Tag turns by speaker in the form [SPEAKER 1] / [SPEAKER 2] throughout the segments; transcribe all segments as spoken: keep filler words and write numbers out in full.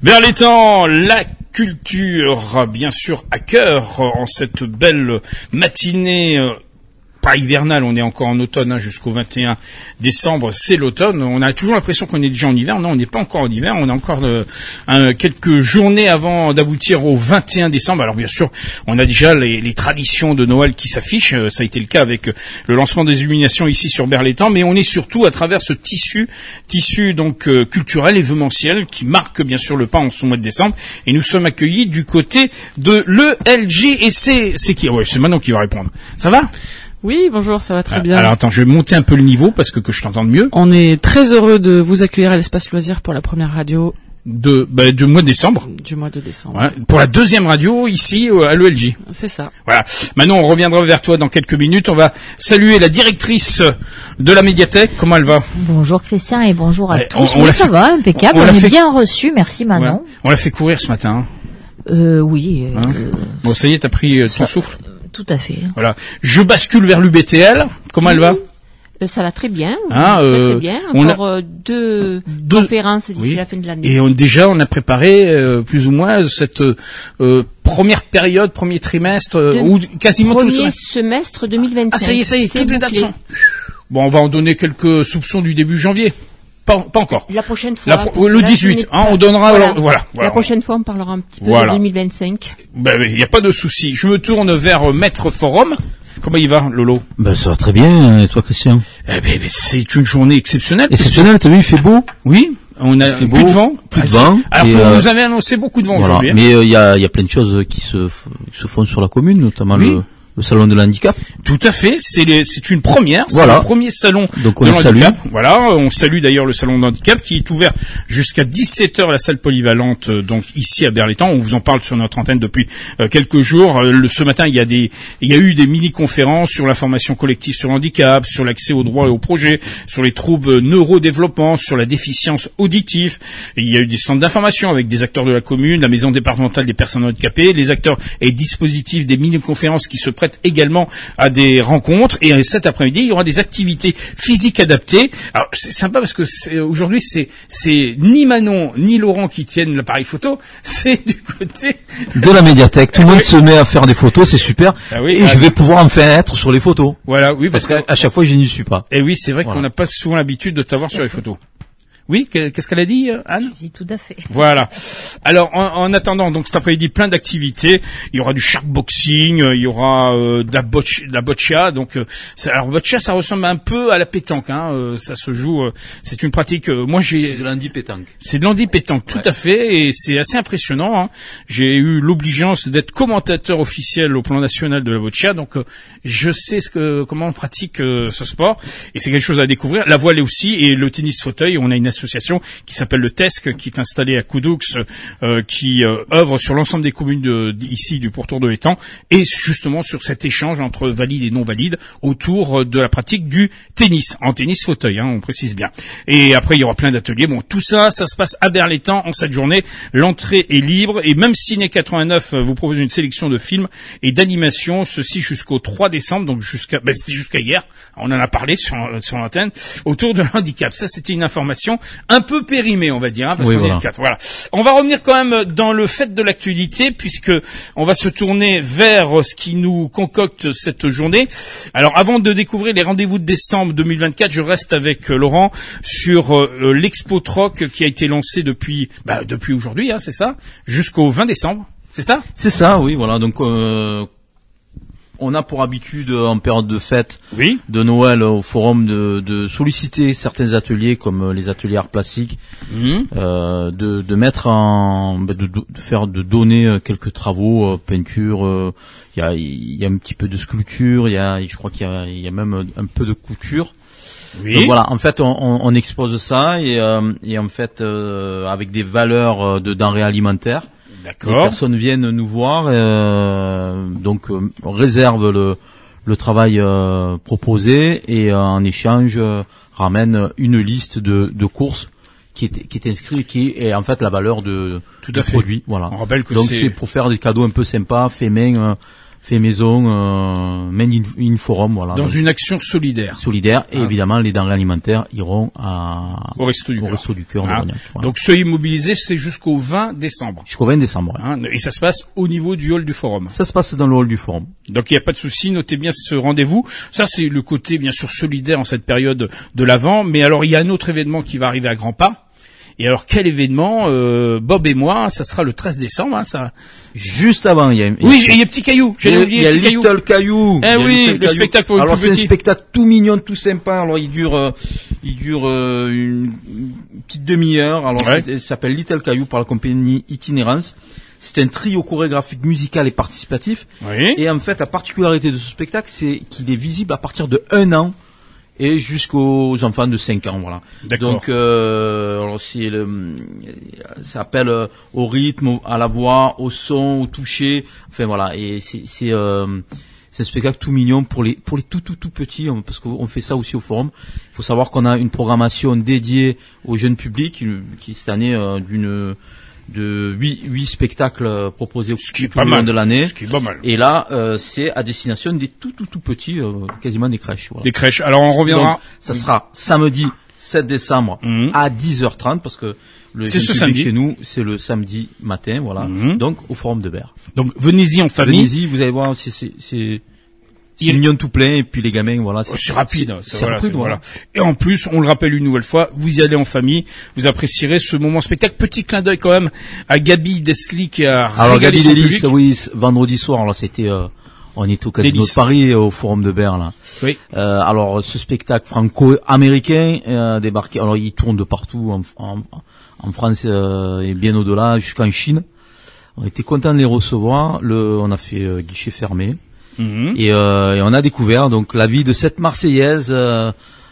[SPEAKER 1] Vers les temps, la culture, bien sûr, à cœur, en cette belle matinée, euh, pas hivernale, on est encore en automne, hein, jusqu'au vingt et un décembre, c'est l'automne. On a toujours l'impression qu'on est déjà en hiver. Non, on n'est pas encore en hiver, on a encore euh, un, quelques journées avant d'aboutir au vingt et un décembre. Alors bien sûr, on a déjà les, les traditions de Noël qui s'affichent. Ça a été le cas avec le lancement des illuminations ici sur Berlétan, mais on est surtout à travers ce tissu, tissu donc euh, culturel, événementiel, qui marque bien sûr le pas en ce mois de décembre. Et nous sommes accueillis du côté de l'E L J. Et c'est, c'est qui? Ouais, c'est Manon qui va répondre. Ça va?
[SPEAKER 2] Oui, bonjour, ça va très bien.
[SPEAKER 1] Alors attends, je vais monter un peu le niveau parce que, que je t'entende mieux.
[SPEAKER 2] On est très heureux de vous accueillir à l'espace loisir pour la première radio
[SPEAKER 1] de bah, du mois de décembre.
[SPEAKER 2] Du mois de décembre.
[SPEAKER 1] Voilà. Pour la deuxième radio ici à l'E L J.
[SPEAKER 2] C'est ça.
[SPEAKER 1] Voilà. Maintenant, on reviendra vers toi dans quelques minutes. On va saluer la directrice de la médiathèque. Comment elle va?
[SPEAKER 3] Bonjour Christian et bonjour à
[SPEAKER 1] ouais,
[SPEAKER 3] tous.
[SPEAKER 1] On, on
[SPEAKER 3] oui, ça
[SPEAKER 1] fait...
[SPEAKER 3] va, impeccable. On, on est fait... bien reçu. Merci Manon.
[SPEAKER 1] Ouais. On l'a fait courir ce matin. Hein.
[SPEAKER 3] Euh, oui.
[SPEAKER 1] Hein
[SPEAKER 3] euh...
[SPEAKER 1] Bon, ça y est, t'as pris euh, ton
[SPEAKER 3] ça...
[SPEAKER 1] souffle.
[SPEAKER 3] Tout à fait.
[SPEAKER 1] Voilà. Je bascule vers l'U B T L. Comment mmh. elle va?
[SPEAKER 4] Euh, ça va très bien.
[SPEAKER 1] Hein,
[SPEAKER 4] très,
[SPEAKER 1] euh,
[SPEAKER 4] très bien. Encore a... euh, deux, deux conférences d'ici oui. la fin de l'année.
[SPEAKER 1] Et on, déjà, on a préparé euh, plus ou moins cette euh, première période, premier trimestre, euh, ou quasiment tout le
[SPEAKER 4] semestre. semestre deux mille vingt-cinq.
[SPEAKER 1] Ah, ça y est, ça y est, toutes les dates sont. Bon, on va en donner quelques soupçons du début janvier. Pas, pas encore.
[SPEAKER 4] La prochaine fois.
[SPEAKER 1] La pro- le dix-huit, hein, on donnera.
[SPEAKER 4] Voilà.
[SPEAKER 1] Alors, voilà, voilà.
[SPEAKER 4] La prochaine fois, on parlera un petit peu
[SPEAKER 1] voilà.
[SPEAKER 4] de deux mille vingt-cinq.
[SPEAKER 1] Ben, il n'y a pas de souci. Je me tourne vers Maître Forum. Comment il va, Lolo?
[SPEAKER 5] Ben, ça va très bien. Et toi, Christian?
[SPEAKER 1] Eh ben, c'est une journée exceptionnelle.
[SPEAKER 5] Exceptionnelle, t'as vu, il fait beau?
[SPEAKER 1] Oui. On a plus beau, de vent.
[SPEAKER 5] Plus de vent.
[SPEAKER 1] Alors que vous euh, nous avez annoncé beaucoup de vent
[SPEAKER 5] voilà.
[SPEAKER 1] aujourd'hui. Hein.
[SPEAKER 5] Mais il euh, y a, il y a plein de choses qui se, qui se font sur la commune, notamment
[SPEAKER 1] oui.
[SPEAKER 5] le, le salon de l'handicap.
[SPEAKER 1] Tout à fait, c'est, les, c'est une première, c'est
[SPEAKER 5] voilà.
[SPEAKER 1] le premier salon
[SPEAKER 5] Donc on
[SPEAKER 1] de
[SPEAKER 5] l'handicap.
[SPEAKER 1] Salue. Voilà, on salue d'ailleurs le salon de l'handicap qui est ouvert jusqu'à dix-sept heures à la salle polyvalente, donc ici à Berlétan. On vous en parle sur notre antenne depuis euh, quelques jours. Euh, le, ce matin, il y a des, il y a eu des mini-conférences sur l'information collective sur l'handicap, sur l'accès aux droits et aux projets, sur les troubles neurodéveloppement, sur la déficience auditive. Et il y a eu des stands d'information avec des acteurs de la commune, la maison départementale des personnes handicapées, les acteurs et dispositifs des mini-conférences qui se prêtent également à des rencontres. Et cet après-midi, il y aura des activités physiques adaptées. Alors, c'est sympa parce que c'est, aujourd'hui, c'est, c'est ni Manon ni Laurent qui tiennent l'appareil photo, c'est du côté
[SPEAKER 5] de la médiathèque. Tout le monde oui. se met à faire des photos, c'est super.
[SPEAKER 1] Ah oui,
[SPEAKER 5] et ah, je vais pouvoir enfin être sur les photos.
[SPEAKER 1] Voilà, oui, parce,
[SPEAKER 5] parce qu'à chaque fois, je n'y suis pas.
[SPEAKER 1] Et oui, c'est vrai
[SPEAKER 5] voilà.
[SPEAKER 1] qu'on n'a pas souvent l'habitude de t'avoir sur les photos. Oui, qu'est-ce qu'elle a dit, Anne?
[SPEAKER 3] Je dis tout à fait.
[SPEAKER 1] Voilà. Alors, en, en attendant, donc cet après-midi, plein d'activités. Il y aura du sharkboxing, il y aura euh, de la boccia, de la boccia. Donc, euh, c'est, alors boccia, ça ressemble un peu à la pétanque. Hein, euh, ça se joue. Euh, c'est une pratique. Euh, moi, j'ai.
[SPEAKER 5] C'est de l'handi-pétanque.
[SPEAKER 1] C'est de l'handi-pétanque, tout
[SPEAKER 5] ouais.
[SPEAKER 1] à fait, et c'est assez impressionnant. Hein. J'ai eu l'obligeance d'être commentateur officiel au plan national de la boccia, donc euh, je sais ce que comment on pratique euh, ce sport, et c'est quelque chose à découvrir. La voile aussi, et le tennis fauteuil. On a une association qui s'appelle le T E S C, qui est installée à Coudoux, euh, qui euh, œuvre sur l'ensemble des communes de, ici du pourtour de l'étang, et justement sur cet échange entre valides et non valides autour de la pratique du tennis, en tennis fauteuil, hein, on précise bien. Et après il y aura plein d'ateliers. Bon, tout ça, ça se passe à Berlétan en cette journée. L'entrée est libre, et même Ciné quatre-vingt-neuf vous propose une sélection de films et d'animations, ceci jusqu'au trois décembre, donc jusqu'à, ben c'était jusqu'à hier. On en a parlé sur sur l'antenne autour de l'handicap. Ça, c'était une information un peu périmée, on va dire, hein, parce
[SPEAKER 5] oui,
[SPEAKER 1] qu'on
[SPEAKER 5] voilà.
[SPEAKER 1] est le quatre. Voilà. On va revenir quand même dans le fait de l'actualité, puisque on va se tourner vers ce qui nous concocte cette journée. Alors, avant de découvrir les rendez-vous de décembre deux mille vingt-quatre, je reste avec Laurent sur euh, l'Expo Troc qui a été lancée depuis, bah, depuis aujourd'hui, hein, c'est ça, jusqu'au vingt décembre. C'est ça?
[SPEAKER 5] C'est ça, oui, voilà. Donc, euh, on a pour habitude, en période de fête,
[SPEAKER 1] oui.
[SPEAKER 5] de Noël, au forum, de, de solliciter certains ateliers, comme les ateliers art plastique, mmh. euh, de, de mettre en, de, de faire, de donner quelques travaux, euh, peinture. Il euh, y a, il y a un petit peu de sculpture. Il y a, je crois qu'il y a, il y a même un peu de couture.
[SPEAKER 1] Oui.
[SPEAKER 5] Donc voilà, en fait, on, on, on expose ça et, euh, et en fait, euh, avec des valeurs de denrées alimentaires.
[SPEAKER 1] D'accord.
[SPEAKER 5] Les personnes viennent nous voir, euh, donc euh, on réserve le, le travail euh, proposé et euh, en échange euh, ramène une liste de, de courses qui est, qui est inscrite, qui est en fait la valeur de,
[SPEAKER 1] Tout
[SPEAKER 5] du
[SPEAKER 1] à fait.
[SPEAKER 5] produit. Voilà.
[SPEAKER 1] On rappelle que
[SPEAKER 5] donc
[SPEAKER 1] c'est...
[SPEAKER 5] c'est pour faire des cadeaux un peu sympas, faits main, fait maison, euh, Made in, in Forum, voilà.
[SPEAKER 1] Dans
[SPEAKER 5] donc,
[SPEAKER 1] une action solidaire.
[SPEAKER 5] Solidaire, et
[SPEAKER 1] ah.
[SPEAKER 5] évidemment, les denrées alimentaires iront à,
[SPEAKER 1] au Resto du
[SPEAKER 5] au
[SPEAKER 1] Cœur.
[SPEAKER 5] Resto du Cœur de
[SPEAKER 1] ah.
[SPEAKER 5] Brognac, voilà.
[SPEAKER 1] Donc, soyez mobilisés, c'est jusqu'au vingt décembre.
[SPEAKER 5] Jusqu'au vingt décembre, ouais.
[SPEAKER 1] Hein, et ça se passe au niveau du hall du Forum.
[SPEAKER 5] Ça se passe dans le hall du Forum.
[SPEAKER 1] Donc, il n'y a pas de souci, notez bien ce rendez-vous. Ça, c'est le côté, bien sûr, solidaire en cette période de l'Avent. Mais alors, il y a un autre événement qui va arriver à grands pas. Et alors, quel événement, euh, Bob et moi, ça sera le treize décembre, hein, ça.
[SPEAKER 5] Juste avant, il y a, il y a
[SPEAKER 1] oui, il y a Petit Caillou. J'allais oublier
[SPEAKER 5] il y a
[SPEAKER 1] Petit
[SPEAKER 5] Little Caillou.
[SPEAKER 1] Eh oui, le spectacle pour le
[SPEAKER 5] alors
[SPEAKER 1] plus
[SPEAKER 5] c'est
[SPEAKER 1] petit.
[SPEAKER 5] un spectacle tout mignon, tout sympa. Alors il dure, euh, il dure euh, une, une petite demi-heure. Alors
[SPEAKER 1] ouais.
[SPEAKER 5] ça s'appelle Little Caillou par la compagnie Itinérance. C'est un trio chorégraphique musical et participatif.
[SPEAKER 1] Oui.
[SPEAKER 5] Et en fait, la particularité de ce spectacle, c'est qu'il est visible à partir de un an. Et jusqu'aux enfants de cinq ans, voilà.
[SPEAKER 1] D'accord.
[SPEAKER 5] Donc, euh, alors c'est le, ça appelle euh, au rythme, à la voix, au son, au toucher. Enfin voilà. Et c'est, c'est, euh, c'est un spectacle tout mignon pour les, pour les tout tout tout petits, parce qu'on fait ça aussi au Forum. Il faut savoir qu'on a une programmation dédiée au jeune public, qui cette année euh, d'une de huit huit spectacles proposés au tout au long de l'année.
[SPEAKER 1] Ce qui est pas mal.
[SPEAKER 5] Et là, euh, c'est à destination des tout tout tout petits, euh, quasiment des crèches. Voilà.
[SPEAKER 1] Des crèches. Alors on reviendra.
[SPEAKER 5] Donc, ça sera samedi sept décembre
[SPEAKER 1] mmh.
[SPEAKER 5] à dix heures trente parce que le
[SPEAKER 1] c'est ce
[SPEAKER 5] public
[SPEAKER 1] samedi
[SPEAKER 5] chez nous, c'est le samedi matin, voilà.
[SPEAKER 1] Mmh.
[SPEAKER 5] Donc au Forum de Berre.
[SPEAKER 1] Donc venez-y en famille.
[SPEAKER 5] Venez-y, vous allez voir, c'est c'est c'est c'est mignon tout plein, et puis les gamins, voilà.
[SPEAKER 1] C'est, c'est rapide.
[SPEAKER 5] C'est,
[SPEAKER 1] c'est,
[SPEAKER 5] c'est
[SPEAKER 1] voilà,
[SPEAKER 5] rapide,
[SPEAKER 1] c'est,
[SPEAKER 5] voilà.
[SPEAKER 1] voilà. Et en plus, on le rappelle une nouvelle fois, vous y allez en famille, vous apprécierez ce moment spectacle. Petit clin d'œil quand même à Gabi Desli qui a
[SPEAKER 5] alors Gabi
[SPEAKER 1] Desli,
[SPEAKER 5] oui, vendredi soir, là c'était, euh, on est au Casino
[SPEAKER 1] Délice.
[SPEAKER 5] de Paris, au Forum de Berre, là.
[SPEAKER 1] Oui.
[SPEAKER 5] Euh, alors ce spectacle franco-américain euh, débarqué, alors il tourne de partout en, en, en France euh, et bien au-delà, jusqu'en Chine. On était contents de les recevoir. Le, on a fait euh, guichet fermé. Mmh. Et, euh, et on a découvert donc la vie de cette Marseillaise euh,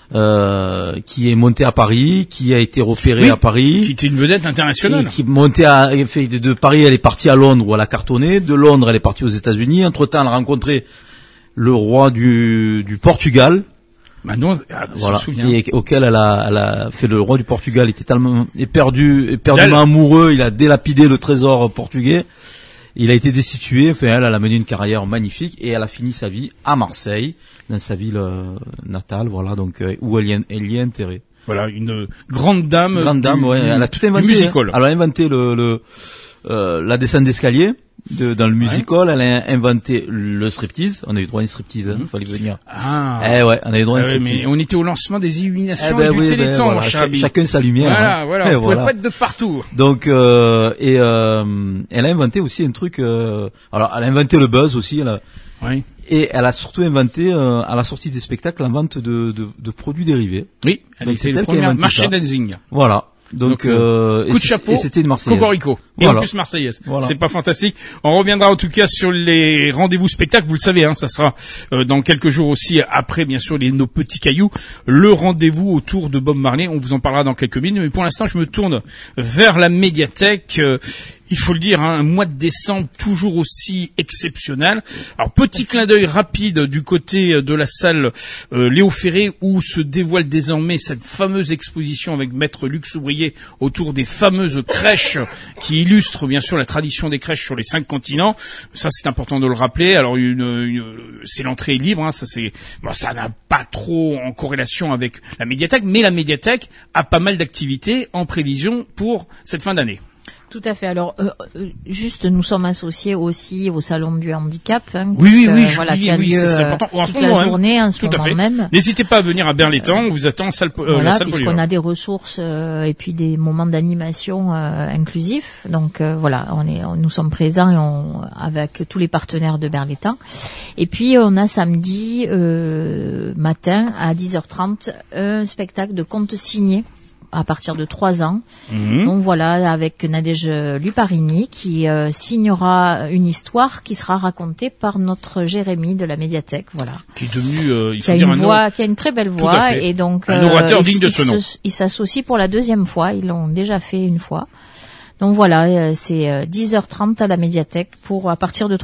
[SPEAKER 5] euh, qui est montée à Paris, qui a été repérée
[SPEAKER 1] oui,
[SPEAKER 5] à Paris,
[SPEAKER 1] qui était une vedette internationale,
[SPEAKER 5] et qui montait à, fait de Paris, elle est partie à Londres où elle a cartonné, de Londres elle est partie aux États-Unis. Entre temps, elle a rencontré le roi du, du Portugal.
[SPEAKER 1] Bah non, ah,
[SPEAKER 5] voilà,
[SPEAKER 1] se souvient.
[SPEAKER 5] Et auquel elle a, elle a fait le roi du Portugal était tellement éperdu, éperdument amoureux, il a délapidé le trésor portugais. Il a été destitué, enfin elle, elle a mené une carrière magnifique et elle a fini sa vie à Marseille, dans sa ville euh, natale, voilà, donc euh, où elle y, est, elle y est enterrée.
[SPEAKER 1] Voilà, une grande dame.
[SPEAKER 5] Grande dame,
[SPEAKER 1] du,
[SPEAKER 5] ouais, elle a tout inventé.
[SPEAKER 1] Du musical.
[SPEAKER 5] Hein. Elle a inventé le, le euh, la descente d'escalier de, dans le musical. Ouais. Elle a inventé le striptease. On a eu droit à une striptease, hein, mmh. fallait venir.
[SPEAKER 1] Ah.
[SPEAKER 5] Eh ouais, on a eu droit à une
[SPEAKER 1] ah
[SPEAKER 5] striptease.
[SPEAKER 1] Ouais, mais on était au lancement des illuminations
[SPEAKER 5] eh ben
[SPEAKER 1] du
[SPEAKER 5] oui,
[SPEAKER 1] Téléthon,
[SPEAKER 5] ben, voilà,
[SPEAKER 1] cher ami.
[SPEAKER 5] Chacun sa lumière.
[SPEAKER 1] Voilà,
[SPEAKER 5] hein.
[SPEAKER 1] voilà,
[SPEAKER 5] Et
[SPEAKER 1] on
[SPEAKER 5] voilà.
[SPEAKER 1] pouvait pas être de partout.
[SPEAKER 5] Donc, euh, et euh, elle a inventé aussi un truc. Euh, alors, elle a inventé le buzz aussi. Elle a,
[SPEAKER 1] oui.
[SPEAKER 5] Et elle a surtout inventé, euh, à la sortie des spectacles, la vente de, de, de produits dérivés.
[SPEAKER 1] Oui, elle
[SPEAKER 5] donc
[SPEAKER 1] était
[SPEAKER 5] c'est
[SPEAKER 1] le premier marché dancing.
[SPEAKER 5] Voilà. Donc,
[SPEAKER 1] Donc euh, coup de chapeau,
[SPEAKER 5] et c'était une Marseillaise.
[SPEAKER 1] Cocorico. Et voilà. En plus Marseillaise. Voilà. C'est pas fantastique. On reviendra en tout cas sur les rendez-vous spectacles. Vous le savez, hein, ça sera euh, dans quelques jours aussi. Après, bien sûr, les nos petits cailloux. Le rendez-vous autour de Bob Marley. On vous en parlera dans quelques minutes. Mais pour l'instant, je me tourne vers la médiathèque. Euh, Il faut le dire, hein, un mois de décembre toujours aussi exceptionnel. Alors, petit clin d'œil rapide du côté de la salle euh, Léo Ferré où se dévoile désormais cette fameuse exposition avec Maître Luc Soubrier autour des fameuses crèches qui illustrent bien sûr la tradition des crèches sur les cinq continents. Ça, c'est important de le rappeler. Alors, une, une, c'est l'entrée libre. Hein, ça, c'est, bon, ça n'a pas trop en corrélation avec la médiathèque, mais la médiathèque a pas mal d'activités en prévision pour cette fin d'année.
[SPEAKER 3] Tout à fait. Alors, euh, euh, juste, nous sommes associés aussi au salon du handicap. Hein,
[SPEAKER 1] oui, oui, oui,
[SPEAKER 3] euh,
[SPEAKER 1] je
[SPEAKER 3] voilà,
[SPEAKER 1] dis,
[SPEAKER 3] qui a
[SPEAKER 1] oui,
[SPEAKER 3] lieu,
[SPEAKER 1] c'est important. En
[SPEAKER 3] toute
[SPEAKER 1] ce moment,
[SPEAKER 3] la journée,
[SPEAKER 1] hein,
[SPEAKER 3] en ce
[SPEAKER 1] tout
[SPEAKER 3] moment
[SPEAKER 1] à fait.
[SPEAKER 3] même.
[SPEAKER 1] N'hésitez pas à venir à Berlétan. On vous attend salle, euh,
[SPEAKER 3] voilà,
[SPEAKER 1] la salle
[SPEAKER 3] puisqu'on a des ressources euh, et puis des moments d'animation euh, inclusifs. Donc euh, voilà, on est, on, nous sommes présents et on, avec tous les partenaires de Berlétan. Et puis on a samedi euh, matin à dix heures trente un spectacle de contes signés à partir de trois ans. Mmh. Donc voilà, avec Nadège Luparini qui euh, signera une histoire qui sera racontée par notre Jérémy de la médiathèque, voilà.
[SPEAKER 1] Qui est devenu, euh, il
[SPEAKER 3] qui
[SPEAKER 1] faut
[SPEAKER 3] a
[SPEAKER 1] dire
[SPEAKER 3] une
[SPEAKER 1] un
[SPEAKER 3] voix, qui a une très belle voix et donc
[SPEAKER 1] un orateur
[SPEAKER 3] euh,
[SPEAKER 1] digne
[SPEAKER 3] il,
[SPEAKER 1] de ce
[SPEAKER 3] il
[SPEAKER 1] nom.
[SPEAKER 3] Se, il s'associe pour la deuxième fois, ils l'ont déjà fait une fois. Donc voilà, c'est dix heures trente à la médiathèque pour à partir de trois ans.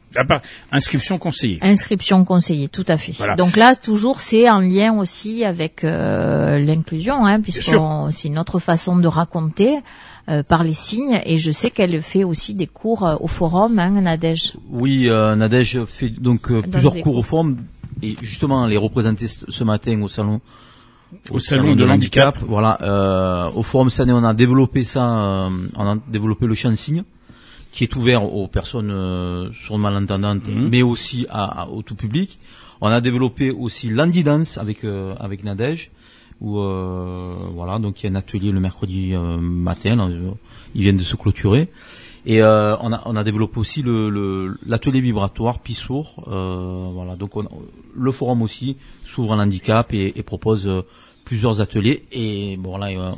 [SPEAKER 1] À part inscription conseillée.
[SPEAKER 3] Inscription conseillée, tout à fait.
[SPEAKER 1] Voilà.
[SPEAKER 3] Donc là, toujours, c'est en lien aussi avec euh, l'inclusion, hein, puisque c'est une autre façon de raconter euh, par les signes. Et je sais qu'elle fait aussi des cours euh, au forum, hein, Nadège.
[SPEAKER 5] Oui, euh, Nadège fait donc euh, plusieurs cours, cours au forum. Et justement, les représenter ce matin au salon.
[SPEAKER 1] Au, au salon, salon de, de l'handicap.
[SPEAKER 5] handicap. Voilà. Euh, au forum cette année, on a développé ça, euh, on a développé le champ de signes, qui est ouvert aux personnes euh, sourdes malentendantes, mmh. mais aussi à, à, au tout public. On a développé aussi l'handidance avec euh, avec Nadège, où euh, voilà, donc il y a un atelier le mercredi euh, matin, là, ils viennent de se clôturer. Et euh, on a on a développé aussi le, le l'atelier vibratoire Pissour, euh, voilà. Donc on, le forum aussi s'ouvre à l'handicap et, et propose euh, plusieurs ateliers. Et bon là, euh,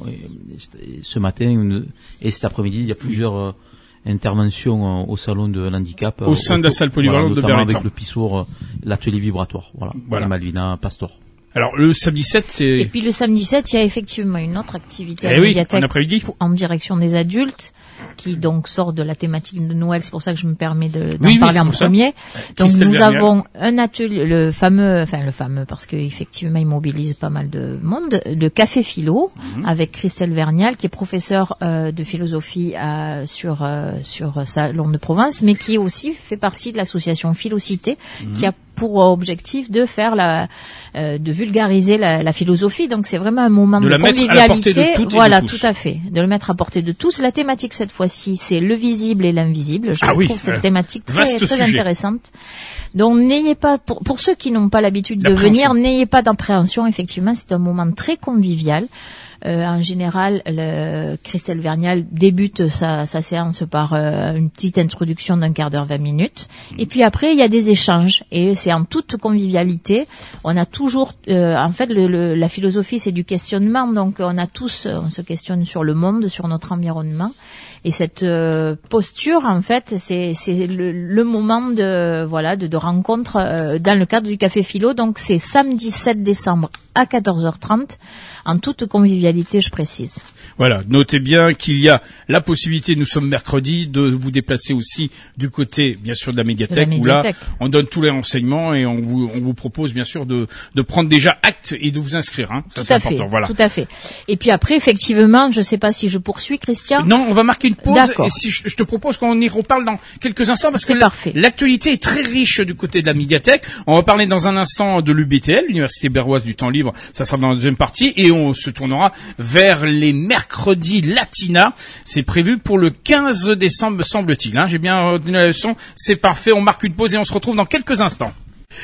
[SPEAKER 5] ce matin et cet après-midi, il y a plusieurs euh, interventions euh, au salon de l'handicap.
[SPEAKER 1] Au sein euh, de la salle polyvalente
[SPEAKER 5] voilà,
[SPEAKER 1] de Berlétan.
[SPEAKER 5] Avec le Pissour, euh, l'atelier vibratoire, voilà. Voilà. Malvina Pastor.
[SPEAKER 1] Alors le samedi sept, c'est...
[SPEAKER 3] Et puis le samedi sept, il y a effectivement une autre activité à
[SPEAKER 1] eh
[SPEAKER 3] la
[SPEAKER 1] oui,
[SPEAKER 3] médiathèque
[SPEAKER 1] en,
[SPEAKER 3] en direction des adultes, qui donc sort de la thématique de Noël. C'est pour ça que je me permets de, d'en
[SPEAKER 1] oui,
[SPEAKER 3] parler
[SPEAKER 1] oui,
[SPEAKER 3] en premier.
[SPEAKER 1] Ça.
[SPEAKER 3] Donc
[SPEAKER 1] Christelle
[SPEAKER 3] nous
[SPEAKER 1] Vernial.
[SPEAKER 3] avons un atelier, le fameux, enfin le fameux, parce qu'effectivement il mobilise pas mal de monde, le Café Philo, mm-hmm. avec Christelle Vernial, qui est professeure euh, de philosophie à, sur euh, sur Salon de Provence, mais qui aussi fait partie de l'association Philocité, mm-hmm. qui a pour objectif de faire la, euh, de vulgariser la, la philosophie. Donc c'est vraiment un moment de,
[SPEAKER 1] de
[SPEAKER 3] la convivialité.
[SPEAKER 1] De toutes
[SPEAKER 3] voilà,
[SPEAKER 1] et de tous.
[SPEAKER 3] Tout à fait. De le mettre à portée de tous. La thématique cette fois-ci, c'est le visible et l'invisible. Je
[SPEAKER 1] ah
[SPEAKER 3] trouve
[SPEAKER 1] oui,
[SPEAKER 3] cette
[SPEAKER 1] euh,
[SPEAKER 3] thématique très, très
[SPEAKER 1] sujet.
[SPEAKER 3] intéressante. Donc n'ayez pas, pour, pour ceux qui n'ont pas l'habitude de venir, n'ayez pas d'appréhension. Effectivement, c'est un moment très convivial. Euh, en général, le Christelle Vernial débute sa, sa séance par euh, une petite introduction d'un quart d'heure, vingt minutes. Et puis après, il y a des échanges. Et c'est en toute convivialité. On a toujours... Euh, en fait, le, le, la philosophie, c'est du questionnement. Donc, on a tous... On se questionne sur le monde, sur notre environnement. Et cette euh, posture, en fait, c'est, c'est le, le moment de, voilà, de, de rencontre euh, dans le cadre du Café Philo. Donc, c'est samedi sept décembre à quatorze heures trente. En toute convivialité, je précise.
[SPEAKER 1] Voilà, notez bien qu'il y a la possibilité, nous sommes mercredi, de vous déplacer aussi du côté, bien sûr, de la médiathèque,
[SPEAKER 3] de la médiathèque.
[SPEAKER 1] où là, on donne tous les renseignements et on vous, on vous propose, bien sûr, de, de prendre déjà acte et de vous inscrire. Hein. Ça,
[SPEAKER 3] tout
[SPEAKER 1] c'est
[SPEAKER 3] à
[SPEAKER 1] important.
[SPEAKER 3] Fait,
[SPEAKER 1] voilà.
[SPEAKER 3] Tout à fait. Et puis après, effectivement, je ne sais pas si je poursuis, Christian.
[SPEAKER 1] Non, on va marquer une pause.
[SPEAKER 3] D'accord.
[SPEAKER 1] Et si je, je te propose qu'on y reparle dans quelques instants, parce
[SPEAKER 3] c'est
[SPEAKER 1] que
[SPEAKER 3] parfait.
[SPEAKER 1] L'actualité est très riche du côté de la médiathèque. On va parler dans un instant de l'U B T L, l'Université Berroise du Temps Libre. Ça sera dans la deuxième partie et on se tournera vers les mercredis Latina. C'est prévu pour le quinze décembre, semble-t-il. Hein. J'ai bien retenu la leçon. C'est parfait. On marque une pause et on se retrouve dans quelques instants.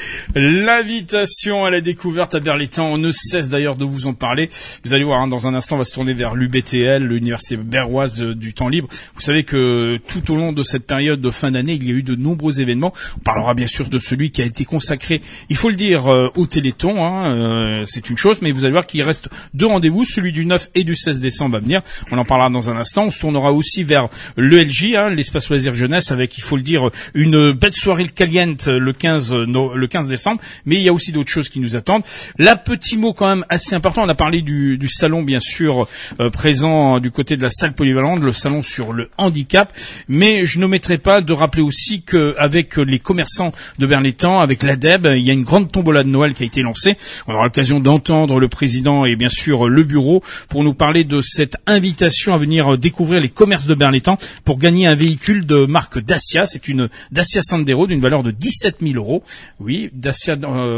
[SPEAKER 1] L'invitation à la découverte à Berlétan, on ne cesse d'ailleurs de vous en parler. Vous allez voir, hein, dans un instant, on va se tourner vers l'U B T L, l'Université Berroise du Temps Libre. Vous savez que tout au long de cette période de fin d'année, il y a eu de nombreux événements. On parlera bien sûr de celui qui a été consacré, il faut le dire, euh, au Téléthon. Hein, euh, c'est une chose, mais vous allez voir qu'il reste deux rendez-vous, celui du neuf et du seize décembre à venir. On en parlera dans un instant. On se tournera aussi vers l'E L J, hein, l'espace loisir jeunesse, avec, il faut le dire, une belle soirée caliente le quinze no, le quinze décembre, mais il y a aussi d'autres choses qui nous attendent. Là, petit mot quand même assez important, on a parlé du, du salon bien sûr euh, présent du côté de la salle polyvalente, le salon sur le handicap, mais je n'omettrai pas de rappeler aussi qu'avec les commerçants de Berlétan, avec l'A D E B, il y a une grande tombola de Noël qui a été lancée. On aura l'occasion d'entendre le président et bien sûr le bureau pour nous parler de cette invitation à venir découvrir les commerces de Berlétan pour gagner un véhicule de marque Dacia. C'est une Dacia Sandero d'une valeur de dix-sept mille euros. Oui, Dacia,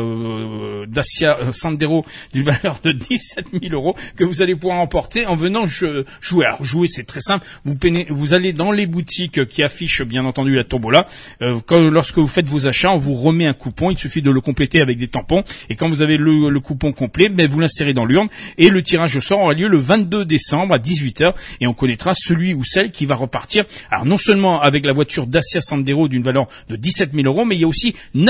[SPEAKER 1] euh, Dacia Sandero d'une valeur de dix-sept mille euros que vous allez pouvoir emporter en venant je, jouer. Alors jouer, c'est très simple. Vous, peinez, vous allez dans les boutiques qui affichent bien entendu la tombola. Euh, quand, lorsque vous faites vos achats, on vous remet un coupon. Il suffit de le compléter avec des tampons. Et quand vous avez le, le coupon complet, ben, vous l'insérez dans l'urne. Et le tirage au sort aura lieu le vingt-deux décembre à dix-huit heures. Et on connaîtra celui ou celle qui va repartir. Alors non seulement avec la voiture Dacia Sandero d'une valeur de dix-sept mille euros, mais il y a aussi neuf cartes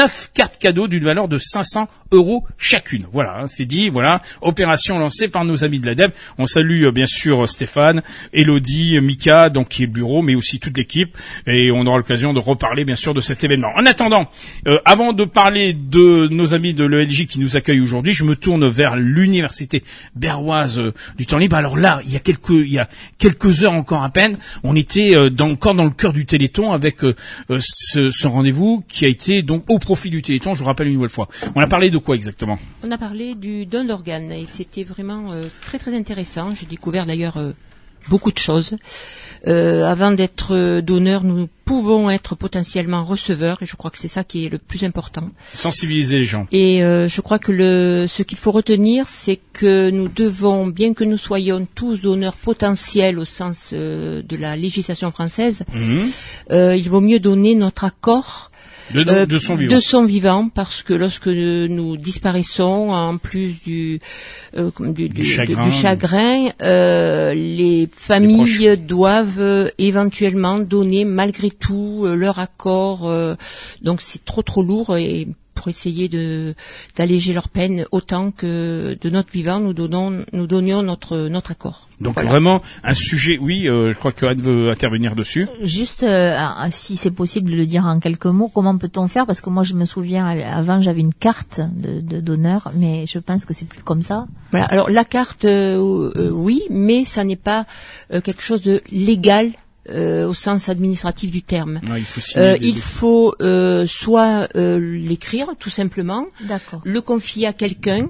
[SPEAKER 1] cartes cadeaux d'une valeur de cinq cents euros chacune. Voilà, hein, c'est dit. Voilà, opération lancée par nos amis de l'ADEME. On salue euh, bien sûr Stéphane, Elodie, Mika, donc qui est le bureau, mais aussi toute l'équipe. Et on aura l'occasion de reparler bien sûr de cet événement. En attendant, euh, avant de parler de nos amis de l'E L J qui nous accueillent aujourd'hui, je me tourne vers l'université berroise euh, du temps libre. Alors là, il y a quelques, il y a quelques heures encore à peine, on était euh, dans, encore dans le cœur du Téléthon avec euh, ce, ce rendez-vous qui a été donc au profit du Téléthon. Je vous rappelle une nouvelle fois. On a parlé de quoi exactement?
[SPEAKER 4] On a parlé du don d'organes et c'était vraiment euh, très très intéressant. J'ai découvert d'ailleurs euh, beaucoup de choses. Euh, avant d'être donneur, nous pouvons être potentiellement receveurs et je crois que c'est ça qui est le plus important.
[SPEAKER 1] Sensibiliser les gens.
[SPEAKER 4] Et euh, je crois que le, ce qu'il faut retenir, c'est que nous devons, bien que nous soyons tous donneurs potentiels au sens euh, de la législation française, mmh. euh, il vaut mieux donner notre accord
[SPEAKER 1] De, de, de son vivant.
[SPEAKER 4] De son vivant, parce que lorsque nous disparaissons, en plus du, euh, du, du,
[SPEAKER 1] du chagrin,
[SPEAKER 4] du chagrin euh, les familles les doivent euh, éventuellement donner malgré tout euh, leur accord. Euh, donc c'est trop trop lourd et pour essayer de d'alléger leur peine autant que de notre vivant nous donnons nous donnions notre notre accord.
[SPEAKER 1] Donc
[SPEAKER 4] voilà.
[SPEAKER 1] Vraiment un sujet, oui, euh, je crois que Anne veut intervenir dessus.
[SPEAKER 3] Juste, euh, si c'est possible de le dire en quelques mots, comment peut-on faire? Parce que moi je me souviens, avant j'avais une carte de, de donneur, mais je pense que c'est plus comme ça.
[SPEAKER 4] Voilà, alors la carte, euh, euh, oui, mais ça n'est pas euh, quelque chose de légal. Euh, au sens administratif du terme.
[SPEAKER 1] Ouais, il faut,
[SPEAKER 4] euh, il faut euh, soit euh, l'écrire tout simplement,
[SPEAKER 3] D'accord.
[SPEAKER 4] le confier à quelqu'un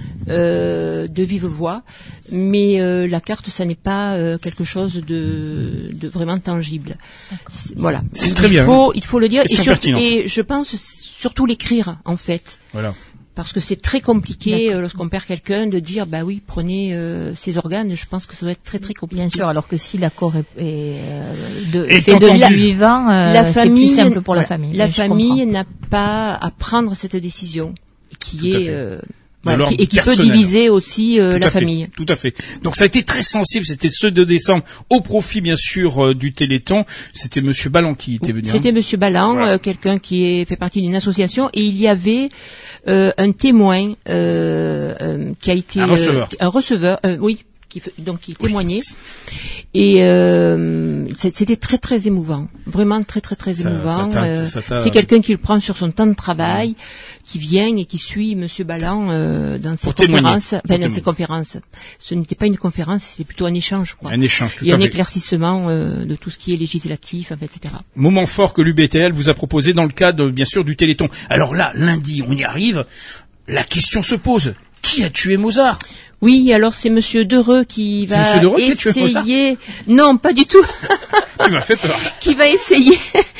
[SPEAKER 4] euh, de vive voix, mais euh, la carte, ça n'est pas euh, quelque chose de, de vraiment tangible. C'est, voilà.
[SPEAKER 1] C'est très
[SPEAKER 4] il
[SPEAKER 1] bien.
[SPEAKER 4] Faut, il faut le dire et, sur,
[SPEAKER 1] pertinente.
[SPEAKER 4] et je pense surtout l'écrire en fait.
[SPEAKER 1] Voilà.
[SPEAKER 4] Parce que c'est très compliqué euh, lorsqu'on perd quelqu'un de dire bah oui prenez euh, ses organes. Je pense que ça doit être très très compliqué.
[SPEAKER 3] Bien sûr, alors que si l'accord est, est, euh, de,
[SPEAKER 1] et
[SPEAKER 3] fait de
[SPEAKER 1] entendu.
[SPEAKER 3] la vivant, euh,
[SPEAKER 4] la famille,
[SPEAKER 3] c'est plus simple pour la
[SPEAKER 4] voilà,
[SPEAKER 3] famille.
[SPEAKER 4] La
[SPEAKER 3] Mais
[SPEAKER 4] famille n'a pas à prendre cette décision qui
[SPEAKER 1] Tout
[SPEAKER 4] est euh, voilà, qui, et qui
[SPEAKER 1] personnel.
[SPEAKER 4] peut diviser aussi euh, la famille.
[SPEAKER 1] Tout à fait. Donc ça a été très sensible. C'était ce deux décembre au profit bien sûr euh, du Téléthon. C'était Monsieur Ballan qui était venu.
[SPEAKER 4] C'était
[SPEAKER 1] hein.
[SPEAKER 4] Monsieur Ballan,
[SPEAKER 1] Voilà.
[SPEAKER 4] euh, quelqu'un qui est, fait partie d'une association, et il y avait euh, un témoin euh, euh, qui a été
[SPEAKER 1] un receveur.
[SPEAKER 4] Euh, un receveur, euh, oui. Qui, donc qui témoignait
[SPEAKER 1] oui.
[SPEAKER 4] et euh, c'était très très émouvant, vraiment très très très
[SPEAKER 1] ça,
[SPEAKER 4] émouvant.
[SPEAKER 1] ça
[SPEAKER 4] euh,
[SPEAKER 1] ça
[SPEAKER 4] c'est quelqu'un qui le prend sur son temps de travail, mmh. qui vient et qui suit Monsieur Ballan euh, dans ses
[SPEAKER 1] Pour
[SPEAKER 4] conférences, enfin dans
[SPEAKER 1] témoigner.
[SPEAKER 4] ses conférences. Ce n'était pas une conférence, c'est plutôt un échange, quoi.
[SPEAKER 1] Un échange, tout
[SPEAKER 4] et
[SPEAKER 1] à
[SPEAKER 4] un
[SPEAKER 1] fait.
[SPEAKER 4] éclaircissement euh, de tout ce qui est législatif, et cetera.
[SPEAKER 1] Moment fort que l'U B T L vous a proposé dans le cadre bien sûr du Téléthon. Alors là, lundi, on y arrive. La question se pose. Qui a tué Mozart?
[SPEAKER 4] Oui, alors c'est Monsieur Dereux qui va
[SPEAKER 1] Monsieur Dereux
[SPEAKER 4] essayer. Non, pas du tout.
[SPEAKER 1] Tu m'as fait peur.
[SPEAKER 4] Qui va essayer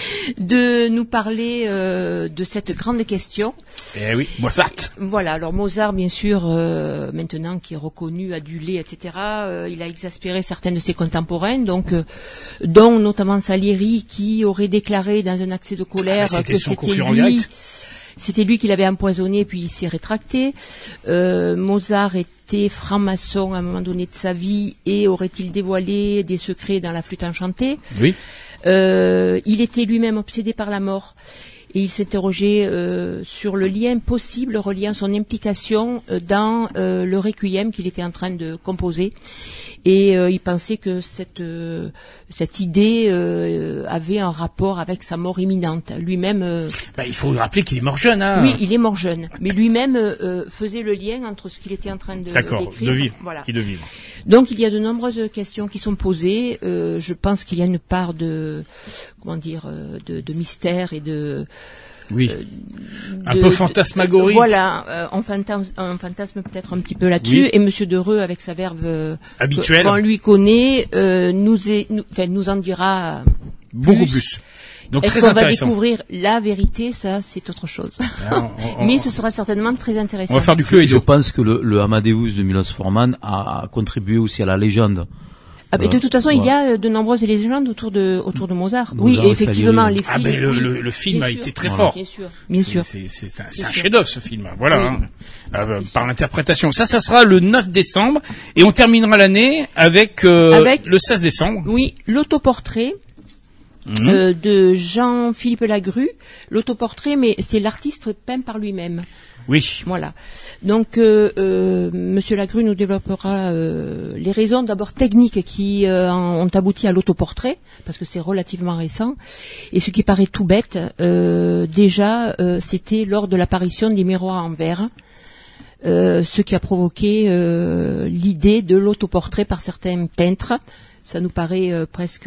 [SPEAKER 4] de nous parler euh, de cette grande question.
[SPEAKER 1] Eh oui, Mozart.
[SPEAKER 4] Voilà. Alors Mozart, bien sûr, euh, maintenant qui est reconnu, adulé, et cetera. Euh, il a exaspéré certains de ses contemporains, donc euh, dont notamment Salieri, qui aurait déclaré dans un accès de colère
[SPEAKER 1] ah,
[SPEAKER 4] que c'était lui.
[SPEAKER 1] Direct.
[SPEAKER 4] C'était lui qui l'avait empoisonné, puis il s'est rétracté. Euh, Mozart était franc-maçon à un moment donné de sa vie et aurait-il dévoilé des secrets dans la flûte enchantée?
[SPEAKER 1] Oui.
[SPEAKER 4] Euh, il était lui-même obsédé par la mort et il s'interrogeait euh, sur le lien possible reliant son implication euh, dans euh, le requiem qu'il était en train de composer. Et euh, il pensait que cette euh, cette idée euh, avait un rapport avec sa mort imminente. Lui-même. Euh,
[SPEAKER 1] bah, il faut rappeler qu'il est mort jeune, hein.
[SPEAKER 4] Oui, il est mort jeune, mais lui-même euh, faisait le lien entre ce qu'il était en train de
[SPEAKER 1] D'accord,
[SPEAKER 4] d'écrire.
[SPEAKER 1] de vivre.
[SPEAKER 4] Voilà.
[SPEAKER 1] Et de vivre.
[SPEAKER 4] Donc il y a de nombreuses questions qui sont posées. Euh, je pense qu'il y a une part de comment dire euh, de, de mystère et de
[SPEAKER 1] oui,
[SPEAKER 4] euh,
[SPEAKER 1] un
[SPEAKER 4] de,
[SPEAKER 1] peu fantasmagorique.
[SPEAKER 4] De, voilà, euh, on fantasme, on fantasme peut-être un petit peu là-dessus.
[SPEAKER 1] Oui.
[SPEAKER 4] Et Monsieur Dereux, avec sa verve euh,
[SPEAKER 1] habituelle,
[SPEAKER 4] qu'on lui connaît, euh, nous, est, nous, enfin, nous en dira
[SPEAKER 1] beaucoup
[SPEAKER 4] plus.
[SPEAKER 1] plus. Donc
[SPEAKER 4] Est-ce
[SPEAKER 1] très
[SPEAKER 4] qu'on
[SPEAKER 1] intéressant.
[SPEAKER 4] va découvrir la vérité? Ça, c'est autre chose.
[SPEAKER 1] Alors, on, on,
[SPEAKER 4] Mais ce sera certainement très intéressant.
[SPEAKER 1] On va faire du Cluedo.
[SPEAKER 5] Je pense que le, le Amadeus de Milos Forman a, a contribué aussi à la légende.
[SPEAKER 4] Ah, mais de toute façon,
[SPEAKER 5] voilà.
[SPEAKER 4] il y a de nombreuses légendes autour de autour de Mozart.
[SPEAKER 5] Mozart
[SPEAKER 4] Oui, et effectivement, les films.
[SPEAKER 1] Ah, mais le,
[SPEAKER 4] oui,
[SPEAKER 1] le, le film a
[SPEAKER 4] sûr.
[SPEAKER 1] été très
[SPEAKER 4] Voilà.
[SPEAKER 1] fort.
[SPEAKER 4] Bien sûr, bien sûr.
[SPEAKER 1] C'est, c'est, c'est un, c'est un
[SPEAKER 4] sûr.
[SPEAKER 1] chef-d'œuvre, ce film. Voilà,
[SPEAKER 4] Oui.
[SPEAKER 1] hein, euh, par l'interprétation. Ça, ça sera le neuf décembre, et on terminera l'année avec, euh,
[SPEAKER 4] Avec
[SPEAKER 1] le seize décembre.
[SPEAKER 4] Oui, l'autoportrait Mmh. Euh, de Jean-Philippe Lagrue, l'autoportrait, mais c'est l'artiste peint par lui-même.
[SPEAKER 1] Oui.
[SPEAKER 4] Voilà. Donc, euh, euh, Monsieur Lagrue nous développera euh, les raisons d'abord techniques qui euh, ont abouti à l'autoportrait, parce que c'est relativement récent. Et ce qui paraît tout bête, euh, déjà, euh, c'était lors de l'apparition des miroirs en verre, euh, ce qui a provoqué euh, l'idée de l'autoportrait par certains peintres. Ça nous paraît euh, presque...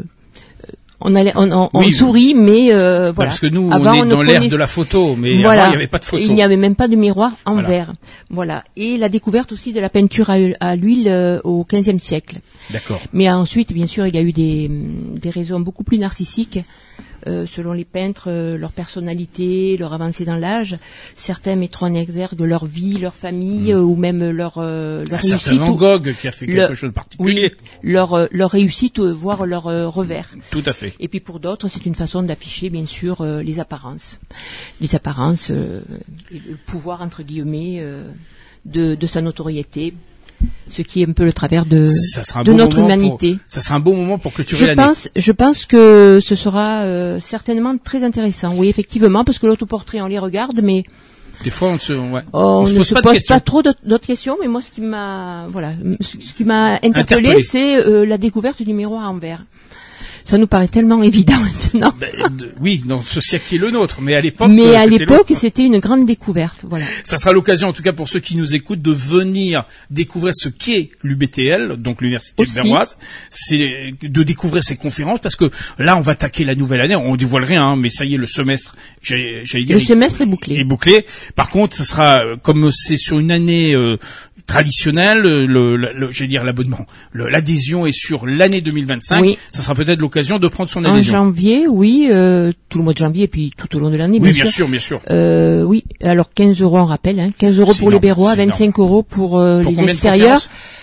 [SPEAKER 4] On, allait, on, on,
[SPEAKER 1] oui,
[SPEAKER 4] on sourit, mais euh, voilà.
[SPEAKER 1] Parce que nous,
[SPEAKER 4] avant,
[SPEAKER 1] on est
[SPEAKER 4] on
[SPEAKER 1] dans l'ère
[SPEAKER 4] connaissait...
[SPEAKER 1] de la photo, mais
[SPEAKER 4] voilà.
[SPEAKER 1] avant, il n'y avait pas de photo.
[SPEAKER 4] Il n'y avait même pas de miroir en
[SPEAKER 1] voilà.
[SPEAKER 4] verre. Voilà. Et la découverte aussi de la peinture à, à l'huile euh, au quinzième siècle.
[SPEAKER 1] D'accord.
[SPEAKER 4] Mais ensuite, bien sûr, il y a eu des, des raisons beaucoup plus narcissiques. Euh, selon les peintres, euh, leur personnalité, leur avancée dans l'âge. Certains mettront en exergue leur vie, leur famille, mmh. euh, ou même leur, euh, leur
[SPEAKER 1] un
[SPEAKER 4] réussite.
[SPEAKER 1] certain Van Gogh qui a fait quelque
[SPEAKER 4] le,
[SPEAKER 1] chose de particulier.
[SPEAKER 4] Oui, leur, euh, leur réussite, euh, voire leur euh, revers.
[SPEAKER 1] Tout à fait.
[SPEAKER 4] Et puis pour d'autres, c'est une façon d'afficher, bien sûr, euh, les apparences. Les apparences, euh, et le pouvoir, entre guillemets, euh, de, de sa notoriété. Ce qui est un peu le travers de, de bon notre humanité.
[SPEAKER 1] Pour, ça sera un bon moment pour clôturer l'année.
[SPEAKER 4] Je pense, je pense que ce sera euh, certainement très intéressant. Oui, effectivement, parce que l'autoportrait, on les regarde, mais
[SPEAKER 1] des fois, on, se, ouais.
[SPEAKER 4] on,
[SPEAKER 1] on se
[SPEAKER 4] ne
[SPEAKER 1] pose
[SPEAKER 4] se
[SPEAKER 1] pas,
[SPEAKER 4] pose pas trop d'autres questions. Mais moi, ce qui m'a, voilà, ce qui m'a interpellé,
[SPEAKER 1] interpellé.
[SPEAKER 4] c'est euh, la découverte du miroir en verre. Ça nous paraît tellement évident maintenant.
[SPEAKER 1] Ben, de, oui, dans ce siècle qui est le nôtre, mais à l'époque,
[SPEAKER 4] mais
[SPEAKER 1] euh,
[SPEAKER 4] à
[SPEAKER 1] c'était
[SPEAKER 4] l'époque, c'était une grande découverte. Voilà.
[SPEAKER 1] Ça sera l'occasion, en tout cas pour ceux qui nous écoutent, de venir découvrir ce qu'est l'U B T L, donc l'université de Verroise. C'est de découvrir ces conférences, parce que là, on va attaquer la nouvelle année. On dévoile rien, hein, mais ça y est, le semestre, j'allais dire,
[SPEAKER 4] le semestre est bouclé.
[SPEAKER 1] Est bouclé. Par contre, ça sera comme c'est sur une année. Euh, traditionnel, le, le, le, je vais dire l'abonnement, le, l'adhésion est sur l'année deux mille vingt-cinq. Oui. Ça sera peut-être l'occasion de prendre son adhésion.
[SPEAKER 4] En janvier, oui, euh, tout le mois de janvier et puis tout au long de l'année.
[SPEAKER 1] Oui,
[SPEAKER 4] bien,
[SPEAKER 1] bien sûr, sûr bien sûr.
[SPEAKER 4] Euh, oui, alors quinze euros en rappel, hein, quinze euros pour énorme, les Berrois, vingt-cinq euros pour, euh, pour les extérieurs.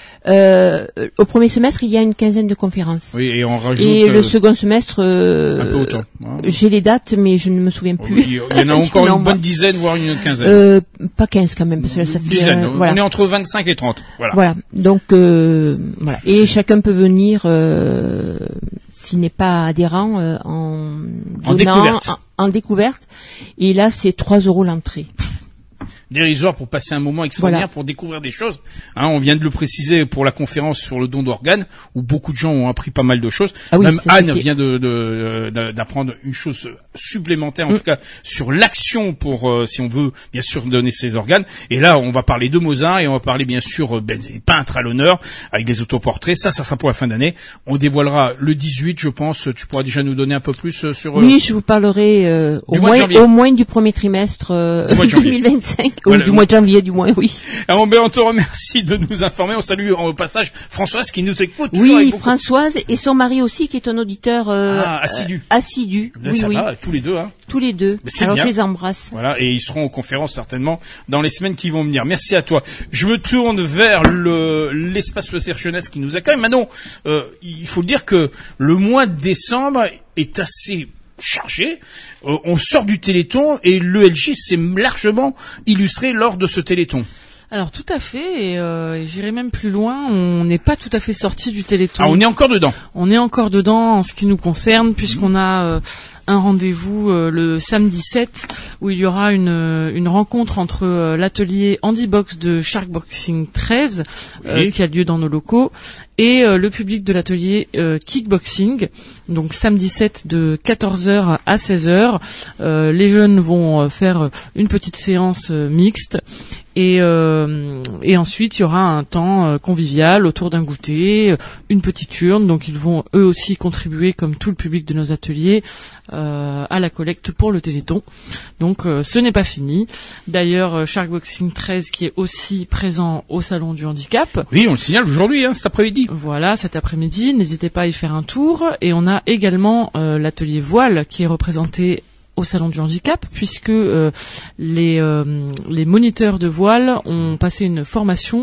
[SPEAKER 4] Euh, au premier semestre, il y a une quinzaine de conférences.
[SPEAKER 1] Oui, et on rajoute.
[SPEAKER 4] Et le euh, second semestre, euh,
[SPEAKER 1] un peu autant. Hein.
[SPEAKER 4] J'ai les dates, mais je ne me souviens plus.
[SPEAKER 1] Oui, il y en a encore une bonne dizaine, voire une quinzaine.
[SPEAKER 4] Euh, pas quinze quand même, parce que ça fait.
[SPEAKER 1] Dizaine.
[SPEAKER 4] Euh, voilà.
[SPEAKER 1] On est entre vingt-cinq et trente. Voilà.
[SPEAKER 4] Voilà. Donc euh, voilà. Et chacun peut venir, euh, s'il n'est pas adhérent, euh, en,
[SPEAKER 1] en
[SPEAKER 4] donnant,
[SPEAKER 1] découverte.
[SPEAKER 4] En, en découverte. Et là, c'est trois euros l'entrée.
[SPEAKER 1] Dérisoire pour passer un moment extraordinaire, voilà. Pour découvrir des choses. Hein, on vient de le préciser pour la conférence sur le don d'organes, où beaucoup de gens ont appris pas mal de choses.
[SPEAKER 4] Ah oui,
[SPEAKER 1] Même Anne
[SPEAKER 4] c'était...
[SPEAKER 1] vient de, de, de, d'apprendre une chose supplémentaire, en mmh. tout cas sur l'action pour, euh, si on veut, bien sûr, donner ses organes. Et là, on va parler de Mozart et on va parler, bien sûr, euh, ben, des peintres à l'honneur avec des autoportraits. Ça, ça sera pour la fin d'année. On dévoilera le dix-huit, je pense. Tu pourras déjà nous donner un peu plus euh, sur. Euh,
[SPEAKER 4] oui, je vous parlerai euh, au moins, au moins du premier trimestre euh, deux mille vingt-cinq.
[SPEAKER 1] Voilà,
[SPEAKER 4] ou du mois de janvier, du moins, oui.
[SPEAKER 1] Alors, ben, on te remercie de nous informer. On salue au passage Françoise qui nous écoute.
[SPEAKER 4] Oui, Françoise et son mari aussi, qui est un auditeur euh,
[SPEAKER 1] ah, assidu.
[SPEAKER 4] Euh, assidu.
[SPEAKER 1] Là,
[SPEAKER 4] oui,
[SPEAKER 1] ça
[SPEAKER 4] oui.
[SPEAKER 1] va, tous les deux. Hein.
[SPEAKER 4] Tous les deux. Alors bien. Je les embrasse.
[SPEAKER 1] Voilà, et ils seront aux conférences certainement dans les semaines qui vont venir. Merci à toi. Je me tourne vers le l'espace Loisirs Jeunesse qui nous accueille. Manon, euh, il faut dire que le mois de décembre est assez chargé. Euh, on sort du Téléthon et l'E L J s'est largement illustré lors de ce Téléthon.
[SPEAKER 2] Alors tout à fait, et euh, j'irai même plus loin, on n'est pas tout à fait sorti du Téléthon.
[SPEAKER 1] Ah, on est encore dedans.
[SPEAKER 2] On est encore dedans en ce qui nous concerne, puisqu'on a euh, un rendez-vous euh, le samedi sept, où il y aura une, une rencontre entre euh, l'atelier Handibox de Sharkboxing treize, euh, oui. qui a lieu dans nos locaux, et euh, le public de l'atelier euh, Kickboxing, donc samedi sept de quatorze heures à seize heures. Euh, les jeunes vont euh, faire une petite séance euh, mixte. Et, euh, et ensuite, il y aura un temps euh, convivial autour d'un goûter, une petite urne. Donc, ils vont eux aussi contribuer, comme tout le public de nos ateliers, euh, à la collecte pour le Téléthon. Donc, euh, ce n'est pas fini. D'ailleurs, euh, Sharkboxing treize qui est aussi présent au Salon du Handicap.
[SPEAKER 1] Oui, on le signale aujourd'hui, hein, cet après-midi.
[SPEAKER 2] Voilà, cet après-midi. N'hésitez pas à y faire un tour. Et on a également euh, l'atelier voile qui est représenté au Salon du Handicap, puisque euh, les, euh, les moniteurs de voile ont passé une formation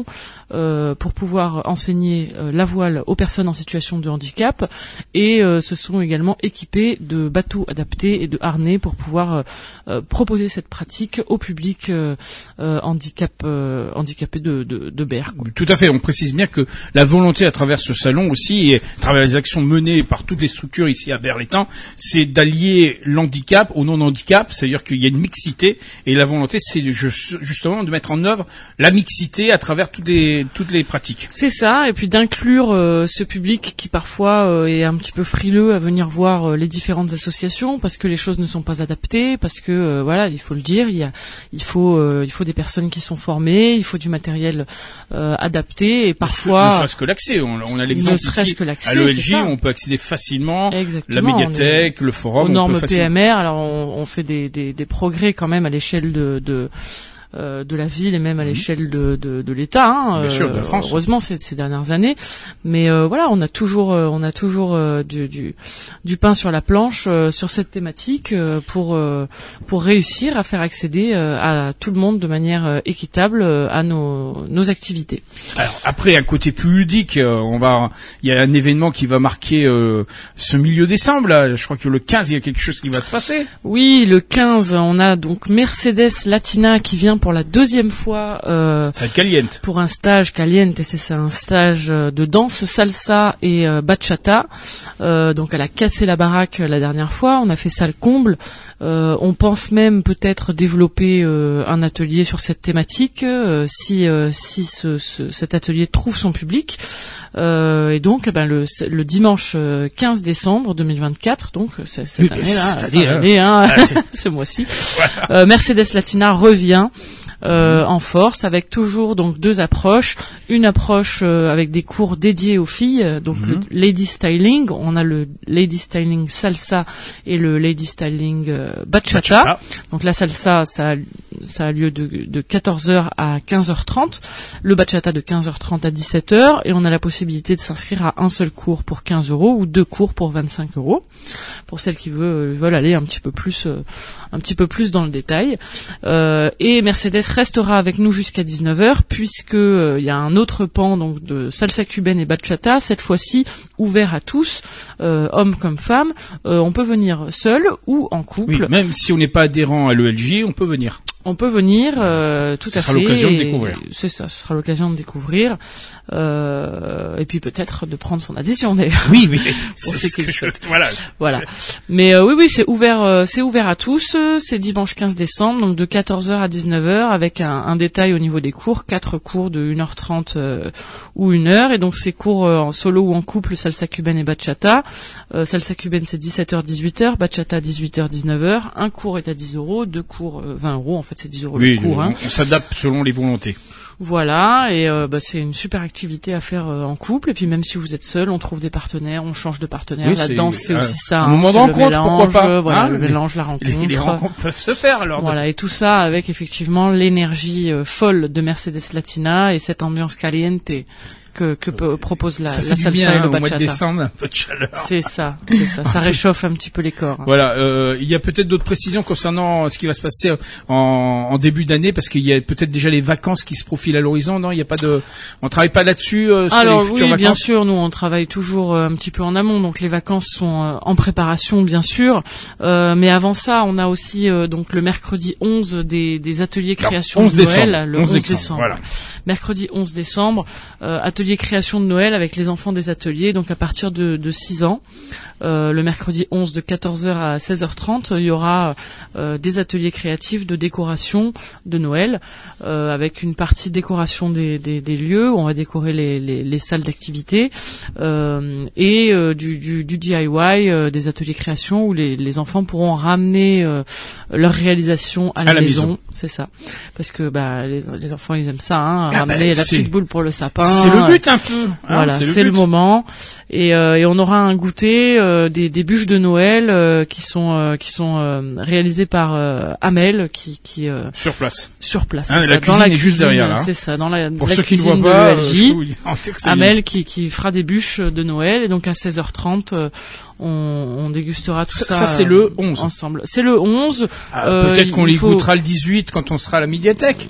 [SPEAKER 2] euh, pour pouvoir enseigner euh, la voile aux personnes en situation de handicap et euh, se sont également équipés de bateaux adaptés et de harnais pour pouvoir euh, euh, proposer cette pratique au public euh, euh, handicap, euh, handicapé de, de, de Berre. Quoi.
[SPEAKER 1] Tout à fait. On précise bien que la volonté à travers ce salon aussi et à travers les actions menées par toutes les structures ici à Berre-l'Étang, c'est d'allier l'handicap au non-handicap, c'est-à-dire qu'il y a une mixité et la volonté c'est de, justement de mettre en œuvre la mixité à travers toutes les toutes les pratiques.
[SPEAKER 2] C'est ça, et puis d'inclure euh, ce public qui parfois euh, est un petit peu frileux à venir voir euh, les différentes associations parce que les choses ne sont pas adaptées, parce que euh, voilà, il faut le dire, il y a il faut euh, il faut des personnes qui sont formées, il faut du matériel euh, adapté et parfois
[SPEAKER 1] ne serait-ce que l'accès, on, on a l'exemple ici
[SPEAKER 2] que l'accès,
[SPEAKER 1] à l'E L J, on peut accéder facilement,
[SPEAKER 2] exactement,
[SPEAKER 1] la médiathèque, le forum,
[SPEAKER 2] aux normes
[SPEAKER 1] on peut
[SPEAKER 2] P M R, alors on, on fait des, des des progrès quand même à l'échelle de, de Euh, de la ville et même à l'échelle de, de, de l'État, hein,
[SPEAKER 1] Bien sûr, de
[SPEAKER 2] euh,
[SPEAKER 1] France.
[SPEAKER 2] heureusement ces, ces dernières années. Mais euh, voilà, on a toujours, euh, on a toujours euh, du, du, du pain sur la planche euh, sur cette thématique euh, pour euh, pour réussir à faire accéder euh, à tout le monde de manière euh, équitable euh, à nos, nos activités.
[SPEAKER 1] Alors après un côté plus ludique, euh, on va, il y a un événement qui va marquer euh, ce milieu décembre. Là, je crois que le quinze, il y a quelque chose qui va se passer.
[SPEAKER 2] Oui, le quinze, on a donc Mercedes Latina qui vient pour la deuxième fois euh,
[SPEAKER 1] ça va être caliente.
[SPEAKER 2] Pour un stage caliente, c'est ça, un stage de danse salsa et euh, bachata. Euh, donc elle a cassé la baraque la dernière fois, on a fait salle comble. Euh, on pense même peut-être développer euh, un atelier sur cette thématique euh, si euh, si ce, ce, cet atelier trouve son public. Euh, et donc, ben, le, le dimanche quinze décembre deux mille vingt-quatre, donc cette
[SPEAKER 1] oui,
[SPEAKER 2] année-là,
[SPEAKER 1] cette année,
[SPEAKER 2] hein,
[SPEAKER 1] hein,
[SPEAKER 2] ce mois-ci,
[SPEAKER 1] voilà.
[SPEAKER 2] euh, Mercedes Latina revient. Euh, en force, avec toujours donc deux approches, une approche euh, avec des cours dédiés aux filles, donc mm-hmm. le Lady Styling, on a le Lady Styling Salsa et le Lady Styling euh, bachata. bachata. Donc la salsa, ça a, ça a lieu de, de quatorze heures à quinze heures trente, le bachata de quinze heures trente à dix-sept heures, et on a la possibilité de s'inscrire à un seul cours pour quinze euros ou deux cours pour vingt-cinq euros, pour celles qui veulent, veulent aller un petit peu plus, euh, un petit peu plus dans le détail. Euh, et Mercedes restera avec nous jusqu'à dix-neuf heures puisque il euh, y a un autre pan donc de salsa cubaine et bachata, cette fois-ci ouvert à tous, euh, hommes comme femmes. Euh, on peut venir seul ou en couple.
[SPEAKER 1] Oui, même si on n'est pas adhérent à l'E L J, on peut venir.
[SPEAKER 2] On peut venir, euh, tout
[SPEAKER 1] ce
[SPEAKER 2] à fait.
[SPEAKER 1] Ce sera l'occasion de découvrir.
[SPEAKER 2] C'est ça, ce sera l'occasion de découvrir. Euh, et puis peut-être de prendre son adhésion d'ailleurs.
[SPEAKER 1] Oui, oui. C'est ce que je... Voilà.
[SPEAKER 2] Voilà. Mais euh, oui, oui, c'est ouvert, euh, c'est ouvert à tous. C'est dimanche quinze décembre, donc de quatorze heures à dix-neuf heures, avec un, un détail au niveau des cours, quatre cours de une heure trente euh, ou une heure. Et donc ces cours euh, en solo ou en couple, salsa cubaine et bachata. Euh, salsa cubaine c'est dix-sept heures dix-huit heures, bachata dix-huit heures dix-neuf heures. Un cours est à dix euros, deux cours euh, vingt euros. En fait, c'est dix euros
[SPEAKER 1] oui,
[SPEAKER 2] le cours.
[SPEAKER 1] On,
[SPEAKER 2] hein.
[SPEAKER 1] on s'adapte selon les volontés.
[SPEAKER 2] Voilà, et euh, bah, c'est une super activité à faire euh, en couple. Et puis même si vous êtes seul, on trouve des partenaires, on change de partenaire. Oui, la danse, c'est euh, aussi ça.
[SPEAKER 1] Un
[SPEAKER 2] hein,
[SPEAKER 1] moment de rencontre, pourquoi pas
[SPEAKER 2] Voilà,
[SPEAKER 1] hein,
[SPEAKER 2] le mélange, la rencontre.
[SPEAKER 1] Les, les rencontres peuvent se faire alors.
[SPEAKER 2] Voilà, de... et tout ça avec effectivement l'énergie euh, folle de Mercedes Latina et cette ambiance caliente que, que peut, propose la,
[SPEAKER 1] ça
[SPEAKER 2] la salsa
[SPEAKER 1] bien,
[SPEAKER 2] et le bachata.
[SPEAKER 1] Au mois de décembre, un peu de chaleur.
[SPEAKER 2] C'est ça, c'est ça. Ça réchauffe un petit peu les corps. Hein.
[SPEAKER 1] Voilà. Euh, il y a peut-être d'autres précisions concernant ce qui va se passer en, en début d'année, parce qu'il y a peut-être déjà les vacances qui se profilent à l'horizon. Non, il y a pas de, on travaille pas là-dessus euh, sur
[SPEAKER 2] Alors,
[SPEAKER 1] les futures
[SPEAKER 2] oui,
[SPEAKER 1] vacances.
[SPEAKER 2] Bien sûr, nous on travaille toujours euh, un petit peu en amont, donc les vacances sont euh, en préparation, bien sûr. Euh, mais avant ça, on a aussi euh, donc le mercredi onze des, des ateliers création
[SPEAKER 1] onze
[SPEAKER 2] de Noël,
[SPEAKER 1] décembre,
[SPEAKER 2] le
[SPEAKER 1] onze
[SPEAKER 2] onze
[SPEAKER 1] décembre.
[SPEAKER 2] décembre.
[SPEAKER 1] Voilà.
[SPEAKER 2] Mercredi onze décembre, euh, atelier création de Noël avec les enfants des ateliers, donc à partir de, de six ans. Euh, le mercredi onze de quatorze heures à seize heures trente, il y aura euh, des ateliers créatifs de décoration de Noël, euh, avec une partie décoration des, des, des lieux où on va décorer les, les, les salles d'activité, euh, et euh, du, du, du D I Y, euh, des ateliers création où les, les enfants pourront ramener euh, leur réalisation à la,
[SPEAKER 1] à la
[SPEAKER 2] maison.
[SPEAKER 1] maison.
[SPEAKER 2] C'est ça, parce que bah les, les enfants ils aiment ça, hein,
[SPEAKER 1] ah
[SPEAKER 2] ramener
[SPEAKER 1] ben,
[SPEAKER 2] la petite boule pour le sapin.
[SPEAKER 1] C'est le but un peu. Hein,
[SPEAKER 2] voilà,
[SPEAKER 1] c'est le,
[SPEAKER 2] c'est le moment. Et, euh, et on aura un goûter, euh, des, des bûches de Noël euh, qui sont euh, qui sont euh, réalisées par euh, Amel, qui qui euh,
[SPEAKER 1] sur place.
[SPEAKER 2] Sur place.
[SPEAKER 1] Hein,
[SPEAKER 2] c'est
[SPEAKER 1] la
[SPEAKER 2] ça,
[SPEAKER 1] cuisine
[SPEAKER 2] dans la
[SPEAKER 1] est
[SPEAKER 2] cuisine,
[SPEAKER 1] juste derrière. Là, hein.
[SPEAKER 2] C'est ça, dans la,
[SPEAKER 1] pour
[SPEAKER 2] la
[SPEAKER 1] ceux qui ne
[SPEAKER 2] cuisine
[SPEAKER 1] voient pas,
[SPEAKER 2] de l'E L J.
[SPEAKER 1] Euh,
[SPEAKER 2] Amel qui qui fera des bûches de Noël, et donc à seize heures trente. Euh, On, on dégustera tout ça,
[SPEAKER 1] ça, ça c'est le onze
[SPEAKER 2] ensemble. C'est le onze.
[SPEAKER 1] Ah,
[SPEAKER 2] euh,
[SPEAKER 1] peut-être qu'on les
[SPEAKER 2] faut...
[SPEAKER 1] goûtera le dix-huit quand on sera à la médiathèque.
[SPEAKER 2] Oui,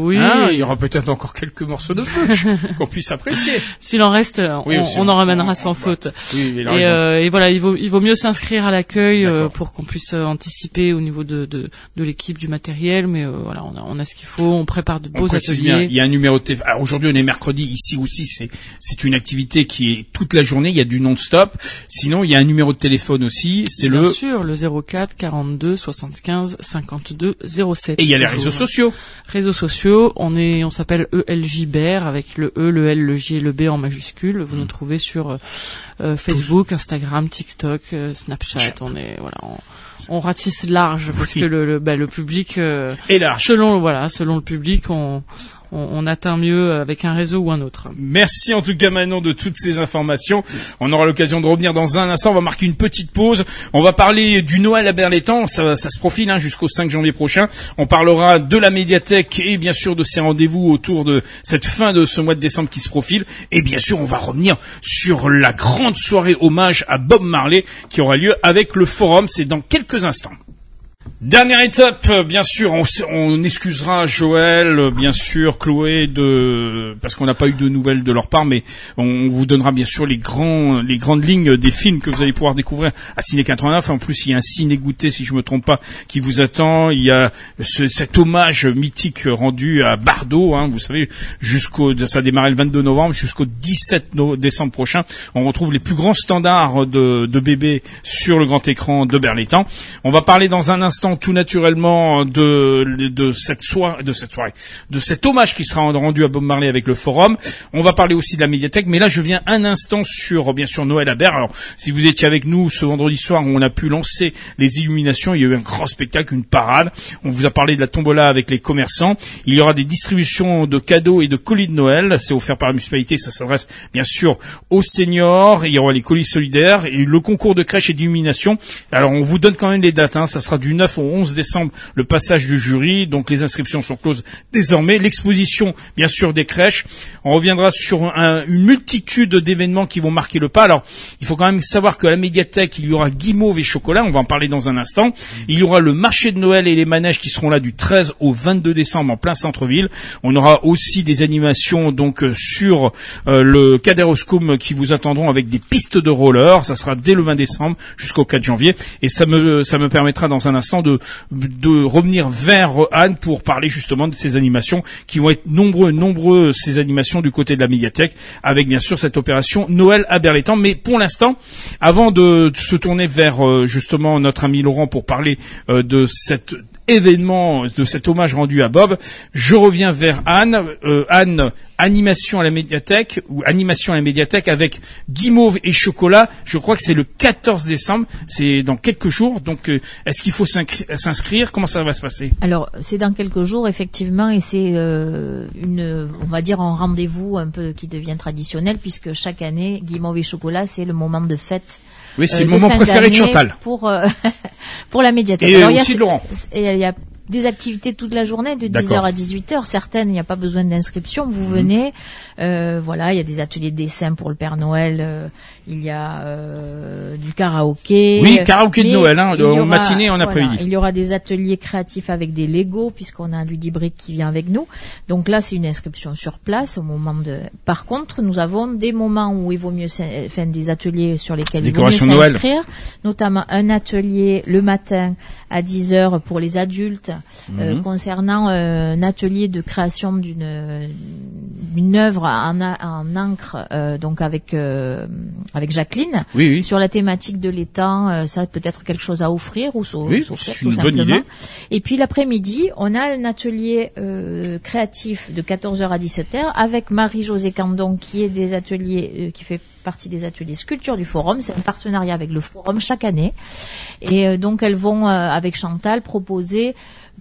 [SPEAKER 2] Oui.
[SPEAKER 1] Hein, il y aura peut-être encore quelques morceaux de punch qu'on puisse apprécier.
[SPEAKER 2] S'il en reste,
[SPEAKER 1] oui,
[SPEAKER 2] on,
[SPEAKER 1] aussi,
[SPEAKER 2] on en ramènera
[SPEAKER 1] on,
[SPEAKER 2] sans
[SPEAKER 1] on,
[SPEAKER 2] faute.
[SPEAKER 1] Oui, il a
[SPEAKER 2] et,
[SPEAKER 1] raison.
[SPEAKER 2] euh, et voilà, il vaut, il vaut mieux s'inscrire à l'accueil euh, pour qu'on puisse euh, anticiper au niveau de, de, de l'équipe, du matériel. Mais euh, voilà, on a, on a ce qu'il faut. On prépare de beaux
[SPEAKER 1] on précise
[SPEAKER 2] ateliers.
[SPEAKER 1] Bien, il y a un numéro de téléphone. Alors aujourd'hui, on est mercredi. Ici aussi, c'est c'est une activité qui est toute la journée. Il y a du non-stop. Sinon, il y a un numéro de téléphone aussi. C'est
[SPEAKER 2] Bien
[SPEAKER 1] le.
[SPEAKER 2] sûr, le zéro quatre quarante-deux soixante-quinze cinquante-deux zéro sept.
[SPEAKER 1] Et il y a les
[SPEAKER 2] toujours.
[SPEAKER 1] réseaux sociaux.
[SPEAKER 2] Réseaux sociaux, on est, on s'appelle E L J B R avec le E, le L, le J et le B en majuscule. Vous mmh. nous trouvez sur euh, Facebook, Instagram, TikTok, euh, Snapchat. On est, voilà, on, on ratisse large parce oui. que le, le, bah, le public euh,
[SPEAKER 1] est large.
[SPEAKER 2] Selon, voilà, selon le public, on On, on atteint mieux avec un réseau ou un autre.
[SPEAKER 1] Merci en tout cas Manon de toutes ces informations. On aura l'occasion de revenir dans un instant. On va marquer une petite pause. On va parler du Noël à Berlétan. Ça, ça se profile hein, jusqu'au cinq janvier prochain. On parlera de la médiathèque et bien sûr de ces rendez-vous autour de cette fin de ce mois de décembre qui se profile. Et bien sûr, on va revenir sur la grande soirée hommage à Bob Marley qui aura lieu avec le Forum. C'est dans quelques instants. Dernière étape, bien sûr, on, on excusera Joël, bien sûr, Chloé, de parce qu'on n'a pas eu de nouvelles de leur part, mais on vous donnera bien sûr les grands, les grandes lignes des films que vous allez pouvoir découvrir à Ciné quatre-vingt-neuf. En plus, il y a un ciné goûté, si je me trompe pas, qui vous attend. Il y a ce, cet hommage mythique rendu à Bardot, hein, vous savez, jusqu'au, ça a démarré le vingt-deux novembre, jusqu'au dix-sept décembre prochain. On retrouve les plus grands standards de, de bébés sur le grand écran de Berlétan. On va parler dans un instant tout naturellement de, de cette soirée, de cette soirée, de cet hommage qui sera rendu à Bob Marley avec le Forum. On va parler aussi de la médiathèque, mais là je viens un instant sur, bien sûr, Noël à Berre. Alors, si vous étiez avec nous ce vendredi soir où on a pu lancer les illuminations, il y a eu un grand spectacle, une parade. On vous a parlé de la tombola avec les commerçants. Il y aura des distributions de cadeaux et de colis de Noël. C'est offert par la municipalité. Ça s'adresse bien sûr aux seniors. Il y aura les colis solidaires et le concours de crèche et d'illumination. Alors, on vous donne quand même les dates, hein. Ça sera du neuf au onze décembre, le passage du jury. Donc, les inscriptions sont closes désormais. L'exposition, bien sûr, des crèches. On reviendra sur un, une multitude d'événements qui vont marquer le pas. Alors, il faut quand même savoir qu'à la médiathèque, il y aura guimauve et chocolat. On va en parler dans un instant. Il y aura le marché de Noël et les manèges qui seront là du treize au vingt-deux décembre en plein centre-ville. On aura aussi des animations donc sur euh, le Cadéroscome qui vous attendront avec des pistes de roller. Ça sera dès le vingt décembre jusqu'au quatre janvier. Et ça me ça me permettra dans un instant de de revenir vers Anne pour parler justement de ces animations qui vont être nombreux nombreux ces animations du côté de la médiathèque avec bien sûr cette opération Noël à Berlétan. Mais pour l'instant, avant de se tourner vers euh, justement notre ami Laurent pour parler euh, de cet événement, de cet hommage rendu à Bob, je reviens vers Anne. Euh, Anne, animation à la médiathèque ou animation à la médiathèque avec guimauve et chocolat. Je crois que c'est le quatorze décembre, c'est dans quelques jours. Donc, euh, est-ce qu'il faut s'inscrire? Comment ça va se passer?
[SPEAKER 3] Alors, c'est dans quelques jours effectivement, et c'est euh, une, on va dire un rendez-vous un peu qui devient traditionnel puisque chaque année, guimauve et chocolat, c'est le moment de fête.
[SPEAKER 1] Oui, c'est
[SPEAKER 3] euh,
[SPEAKER 1] le moment préféré de Chantal.
[SPEAKER 3] Pour euh, pour la médiathèque.
[SPEAKER 1] Et
[SPEAKER 3] Alors,
[SPEAKER 1] aussi
[SPEAKER 3] il y a,
[SPEAKER 1] de Laurent.
[SPEAKER 3] Et il y a des activités toute la journée, de dix heures à dix-huit heures. Certaines, il n'y a pas besoin d'inscription. Vous mmh. venez, euh, voilà, il y a des ateliers de dessin pour le Père Noël. Euh, il y a euh, du karaoké.
[SPEAKER 1] Oui, karaoké de Noël, hein, en matinée et en
[SPEAKER 3] voilà,
[SPEAKER 1] après-midi.
[SPEAKER 3] Il y aura des ateliers créatifs avec des Lego, puisqu'on a un ludibrique qui vient avec nous. Donc là, c'est une inscription sur place au moment de. Par contre, nous avons des moments où il vaut mieux, enfin, des ateliers sur lesquels il vaut mieux s'inscrire, notamment un atelier le matin à dix heures pour les adultes. Euh, mmh. concernant euh, un atelier de création d'une d'une œuvre en, en encre, euh, donc avec euh, avec Jacqueline,
[SPEAKER 1] oui, oui.
[SPEAKER 3] sur la thématique de l'étang. Euh, ça peut être quelque chose à offrir ou so,
[SPEAKER 1] oui,
[SPEAKER 3] s'offrir
[SPEAKER 1] c'est
[SPEAKER 3] tout
[SPEAKER 1] une
[SPEAKER 3] simplement.
[SPEAKER 1] Bonne idée.
[SPEAKER 3] Et puis l'après-midi, on a un atelier euh, créatif de quatorze heures à dix-sept heures avec Marie-Josée Candon qui est des ateliers euh, qui fait partie des ateliers sculpture du Forum. C'est un partenariat avec le Forum chaque année. Et euh, donc elles vont, euh, avec Chantal, proposer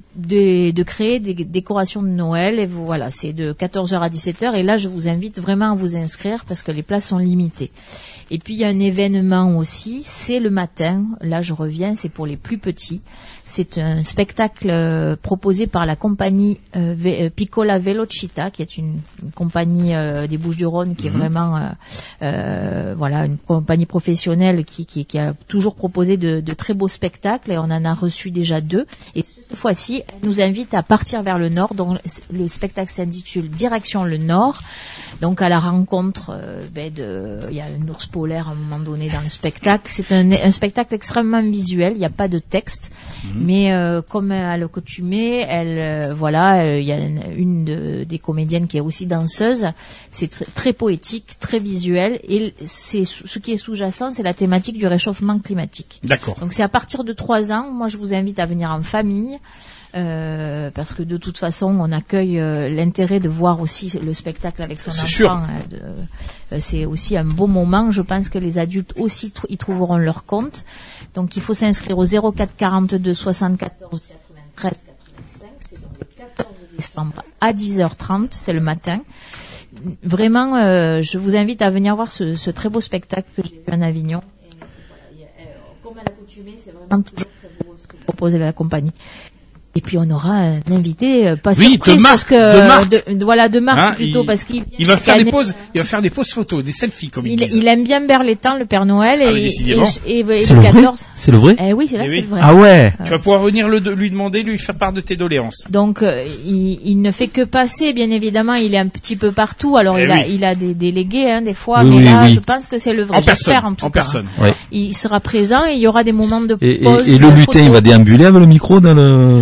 [SPEAKER 3] de, de créer des décorations de Noël. Et voilà, c'est de quatorze heures à dix-sept heures. Et là, je vous invite vraiment à vous inscrire parce que les places sont limitées. Et puis, il y a un événement aussi, c'est le matin. Là, je reviens, c'est pour les plus petits. C'est un spectacle euh, proposé par la compagnie euh, v- Piccola Velocita, qui est une, une compagnie euh, des Bouches-du-Rhône, qui mmh. est vraiment, euh, euh, voilà, une compagnie professionnelle qui, qui, qui a toujours proposé de, de très beaux spectacles. Et on en a reçu déjà deux. Et cette fois-ci, aussi, elle nous invite à partir vers le nord. Donc le spectacle s'intitule Direction le Nord. Donc à la rencontre, euh, ben de, il y a un ours polaire à un moment donné dans le spectacle. C'est un, un spectacle extrêmement visuel. Il n'y a pas de texte, mmh. mais euh, comme à l'accoutumée, elle, euh, voilà, euh, il y a une, une de, des comédiennes qui est aussi danseuse. C'est tr- très poétique, très visuel, et c'est ce qui est sous-jacent, c'est la thématique du réchauffement climatique.
[SPEAKER 1] D'accord.
[SPEAKER 3] Donc c'est à partir de trois ans. Moi, je vous invite à venir en famille. Euh, parce que de toute façon, on accueille euh, l'intérêt de voir aussi le spectacle avec son
[SPEAKER 1] c'est
[SPEAKER 3] enfant.
[SPEAKER 1] Sûr.
[SPEAKER 3] Euh, de, euh, c'est aussi un beau moment. Je pense que les adultes aussi tr- y trouveront leur compte. Donc, il faut s'inscrire au zéro quatre quarante-deux soixante-quatorze quatre-vingt-treize quatre-vingt-cinq. C'est donc le quatorze décembre à dix heures trente. C'est le matin. Vraiment, euh, je vous invite à venir voir ce, ce très beau spectacle que j'ai vu en Avignon. Et, voilà, et, euh, comme à l'accoutumée, c'est vraiment toujours très beau ce que propose la compagnie. Et puis on aura un invité pas
[SPEAKER 1] oui,
[SPEAKER 3] surprise
[SPEAKER 1] de Marc,
[SPEAKER 3] parce que
[SPEAKER 1] de Marc.
[SPEAKER 3] de, de, voilà de Marc
[SPEAKER 1] hein,
[SPEAKER 3] plutôt
[SPEAKER 1] il,
[SPEAKER 3] parce qu'il
[SPEAKER 1] il va faire des poses, il va faire des poses photos, des selfies comme
[SPEAKER 3] il,
[SPEAKER 1] il,
[SPEAKER 3] il aime bien Berlétan, le Père Noël
[SPEAKER 1] ah,
[SPEAKER 3] et,
[SPEAKER 1] décidément.
[SPEAKER 3] et, et, et
[SPEAKER 5] c'est
[SPEAKER 3] le
[SPEAKER 5] le
[SPEAKER 3] quatorze.
[SPEAKER 5] Vrai c'est le vrai.
[SPEAKER 3] Eh oui, c'est là,
[SPEAKER 1] eh
[SPEAKER 3] c'est
[SPEAKER 1] oui.
[SPEAKER 3] le vrai.
[SPEAKER 5] Ah ouais.
[SPEAKER 1] Tu vas pouvoir venir le, lui demander, lui faire part de tes doléances.
[SPEAKER 3] Donc euh, il, il ne fait que passer, bien évidemment, il est un petit peu partout. Alors
[SPEAKER 1] eh
[SPEAKER 3] il
[SPEAKER 1] oui.
[SPEAKER 3] a il a des délégués hein, des fois,
[SPEAKER 5] oui,
[SPEAKER 3] mais
[SPEAKER 5] oui,
[SPEAKER 3] là
[SPEAKER 5] oui.
[SPEAKER 3] je pense que c'est le vrai.
[SPEAKER 1] En personne,
[SPEAKER 3] J'espère en tout
[SPEAKER 1] en
[SPEAKER 3] cas.
[SPEAKER 1] personne.
[SPEAKER 5] Ouais.
[SPEAKER 3] Il sera présent et il y aura des moments de
[SPEAKER 5] Et,
[SPEAKER 3] pause.
[SPEAKER 5] et, et le lutin,
[SPEAKER 3] photo.
[SPEAKER 5] il va déambuler avec le micro dans le.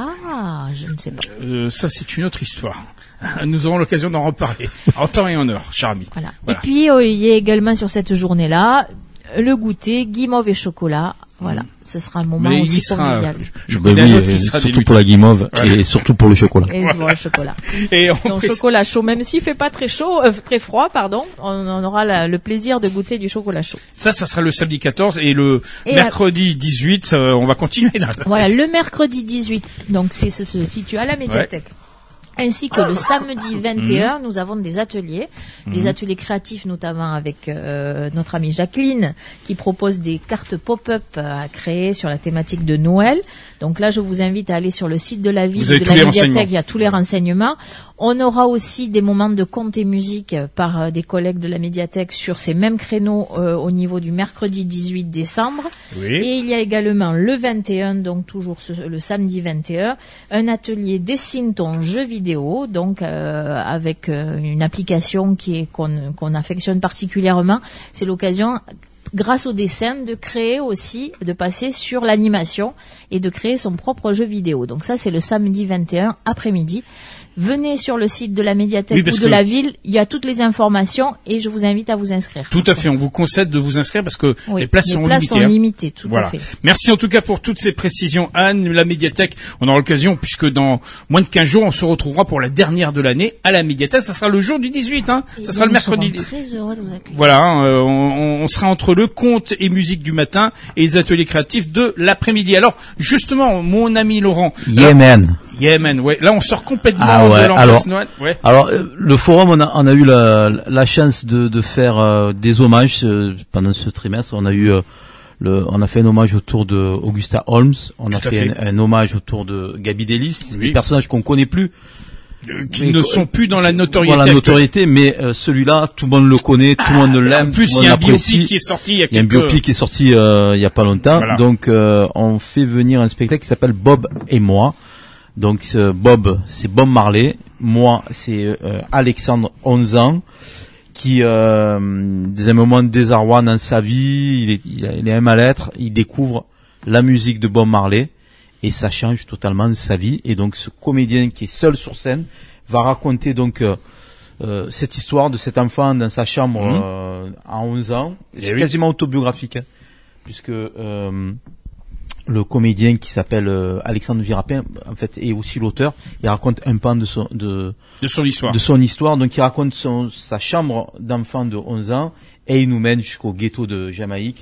[SPEAKER 3] Ah, je ne sais pas.
[SPEAKER 1] Euh, ça, c'est une autre histoire. Nous aurons l'occasion d'en reparler en temps et en heure, cher ami.
[SPEAKER 3] Voilà.
[SPEAKER 1] Voilà.
[SPEAKER 3] Et puis euh, il y a également sur cette journée-là le goûter guimauve et chocolat. Voilà,
[SPEAKER 1] Mmh.
[SPEAKER 3] ce sera un moment
[SPEAKER 1] Mais
[SPEAKER 3] aussi
[SPEAKER 1] il sera,
[SPEAKER 3] convivial.
[SPEAKER 1] je
[SPEAKER 5] Ben
[SPEAKER 1] connais
[SPEAKER 5] oui,
[SPEAKER 1] un autre
[SPEAKER 5] euh,
[SPEAKER 1] qui sera
[SPEAKER 5] surtout
[SPEAKER 1] des
[SPEAKER 5] pour la guimauve
[SPEAKER 1] Voilà.
[SPEAKER 5] et surtout pour le chocolat.
[SPEAKER 3] Et voilà, le chocolat.
[SPEAKER 1] Et on
[SPEAKER 3] Donc
[SPEAKER 1] précise-
[SPEAKER 3] chocolat chaud, même s'il fait pas très chaud, euh, très froid, pardon, on, on aura la- le plaisir de goûter du chocolat chaud.
[SPEAKER 1] ça, ça sera le samedi quatorze et le
[SPEAKER 3] Et
[SPEAKER 1] mercredi dix-huit, euh, on va continuer là.
[SPEAKER 3] Voilà, le mercredi dix-huit, donc c'est se, se situe à la médiathèque. Ainsi que le samedi vingt et un, nous avons des ateliers, des ateliers créatifs notamment avec euh, notre amie Jacqueline qui propose des cartes pop-up à créer sur la thématique de Noël. Donc là, je vous invite à aller sur le site de la ville,
[SPEAKER 1] Vous avez
[SPEAKER 3] de
[SPEAKER 1] tous
[SPEAKER 3] la
[SPEAKER 1] les
[SPEAKER 3] médiathèque,
[SPEAKER 1] renseignements.
[SPEAKER 3] il y a tous les renseignements. On aura aussi des moments de conte et musique par euh, des collègues de la médiathèque sur ces mêmes créneaux euh, au niveau du mercredi dix-huit décembre.
[SPEAKER 1] Oui.
[SPEAKER 3] Et il y a également le vingt et un, donc toujours ce- le samedi vingt et un, un atelier dessine ton jeu vidéo, donc euh, avec euh, une application qui est qu'on qu'on affectionne particulièrement. C'est l'occasion, grâce au dessin, de créer aussi, de passer sur l'animation et de créer son propre jeu vidéo. Donc ça, c'est le samedi vingt et un après-midi. Venez sur le site de la médiathèque
[SPEAKER 1] Oui, parce
[SPEAKER 3] ou de
[SPEAKER 1] que-
[SPEAKER 3] la ville, il y a toutes les informations et je vous invite à vous inscrire.
[SPEAKER 1] Tout à fait, on vous conseille de vous inscrire parce que
[SPEAKER 3] Oui,
[SPEAKER 1] les places
[SPEAKER 3] les
[SPEAKER 1] sont
[SPEAKER 3] places
[SPEAKER 1] limitées.
[SPEAKER 3] sont
[SPEAKER 1] hein.
[SPEAKER 3] limitées, tout
[SPEAKER 1] Voilà.
[SPEAKER 3] à fait.
[SPEAKER 1] Merci en tout cas pour toutes ces précisions, Anne. La médiathèque, on aura l'occasion, puisque dans moins de quinze jours, on se retrouvera pour la dernière de l'année à la médiathèque. Ça sera le jour du dix-huit, hein.
[SPEAKER 3] Et
[SPEAKER 1] Ça sera le
[SPEAKER 3] nous
[SPEAKER 1] mercredi.
[SPEAKER 3] serons très heureux de vous accueillir.
[SPEAKER 1] Voilà, hein, euh, on, on sera entre le conte et musique du matin et les ateliers créatifs de l'après-midi. Alors, justement, mon ami Laurent.
[SPEAKER 5] Yeah man.
[SPEAKER 1] Yeah, man, ouais. Là, on sort complètement
[SPEAKER 5] Ah ouais,
[SPEAKER 1] de l'ambiance
[SPEAKER 5] alors-
[SPEAKER 1] Noël. Ouais.
[SPEAKER 5] Alors euh, le forum, on a, on a eu la, la chance de, de faire euh, des hommages euh, pendant ce trimestre. On a eu euh, le, on a fait un hommage autour de Augusta Holmes. On a
[SPEAKER 1] Tout à
[SPEAKER 5] fait,
[SPEAKER 1] fait.
[SPEAKER 5] Un, un hommage autour de Gaby Delis,
[SPEAKER 1] Oui.
[SPEAKER 5] des personnages qu'on connaît plus.
[SPEAKER 1] Euh, qui
[SPEAKER 5] Mais
[SPEAKER 1] ne
[SPEAKER 5] co-
[SPEAKER 1] sont plus dans la notoriété.
[SPEAKER 5] Voilà,
[SPEAKER 1] actuelle.
[SPEAKER 5] notoriété, mais euh, celui-là, tout le monde le connaît, tout le monde l'aime.
[SPEAKER 1] En plus,
[SPEAKER 5] tout
[SPEAKER 1] il
[SPEAKER 5] le
[SPEAKER 1] y a un
[SPEAKER 5] monde l'apprécie.
[SPEAKER 1] biopic qui est sorti il y a
[SPEAKER 5] Il y a un
[SPEAKER 1] quelques...
[SPEAKER 5] biopic qui est sorti euh, il y a pas longtemps.
[SPEAKER 1] Voilà.
[SPEAKER 5] Donc euh, on fait venir un spectacle qui s'appelle Bob et moi. Donc ce Bob, c'est Bob Marley. Moi, c'est euh, Alexandre, onze ans, qui euh, dans un moment de désarroi dans sa vie, il est, il, a- il est un mal-être, il découvre la musique de Bob Marley et ça change totalement sa vie. Et donc ce comédien qui est seul sur scène va raconter donc euh, euh, cette histoire de cet enfant dans sa chambre
[SPEAKER 1] Mhm.
[SPEAKER 5] euh, à onze ans.
[SPEAKER 1] Eh
[SPEAKER 5] C'est
[SPEAKER 1] oui.
[SPEAKER 5] quasiment autobiographique, hein, puisque euh, le comédien qui s'appelle euh, Alexandre Virapin, en fait, est aussi l'auteur. Il raconte un pan de son de,
[SPEAKER 1] de son histoire.
[SPEAKER 5] de son histoire. Donc il raconte son, sa chambre d'enfant de onze ans et il nous mène jusqu'au ghetto de Jamaïque.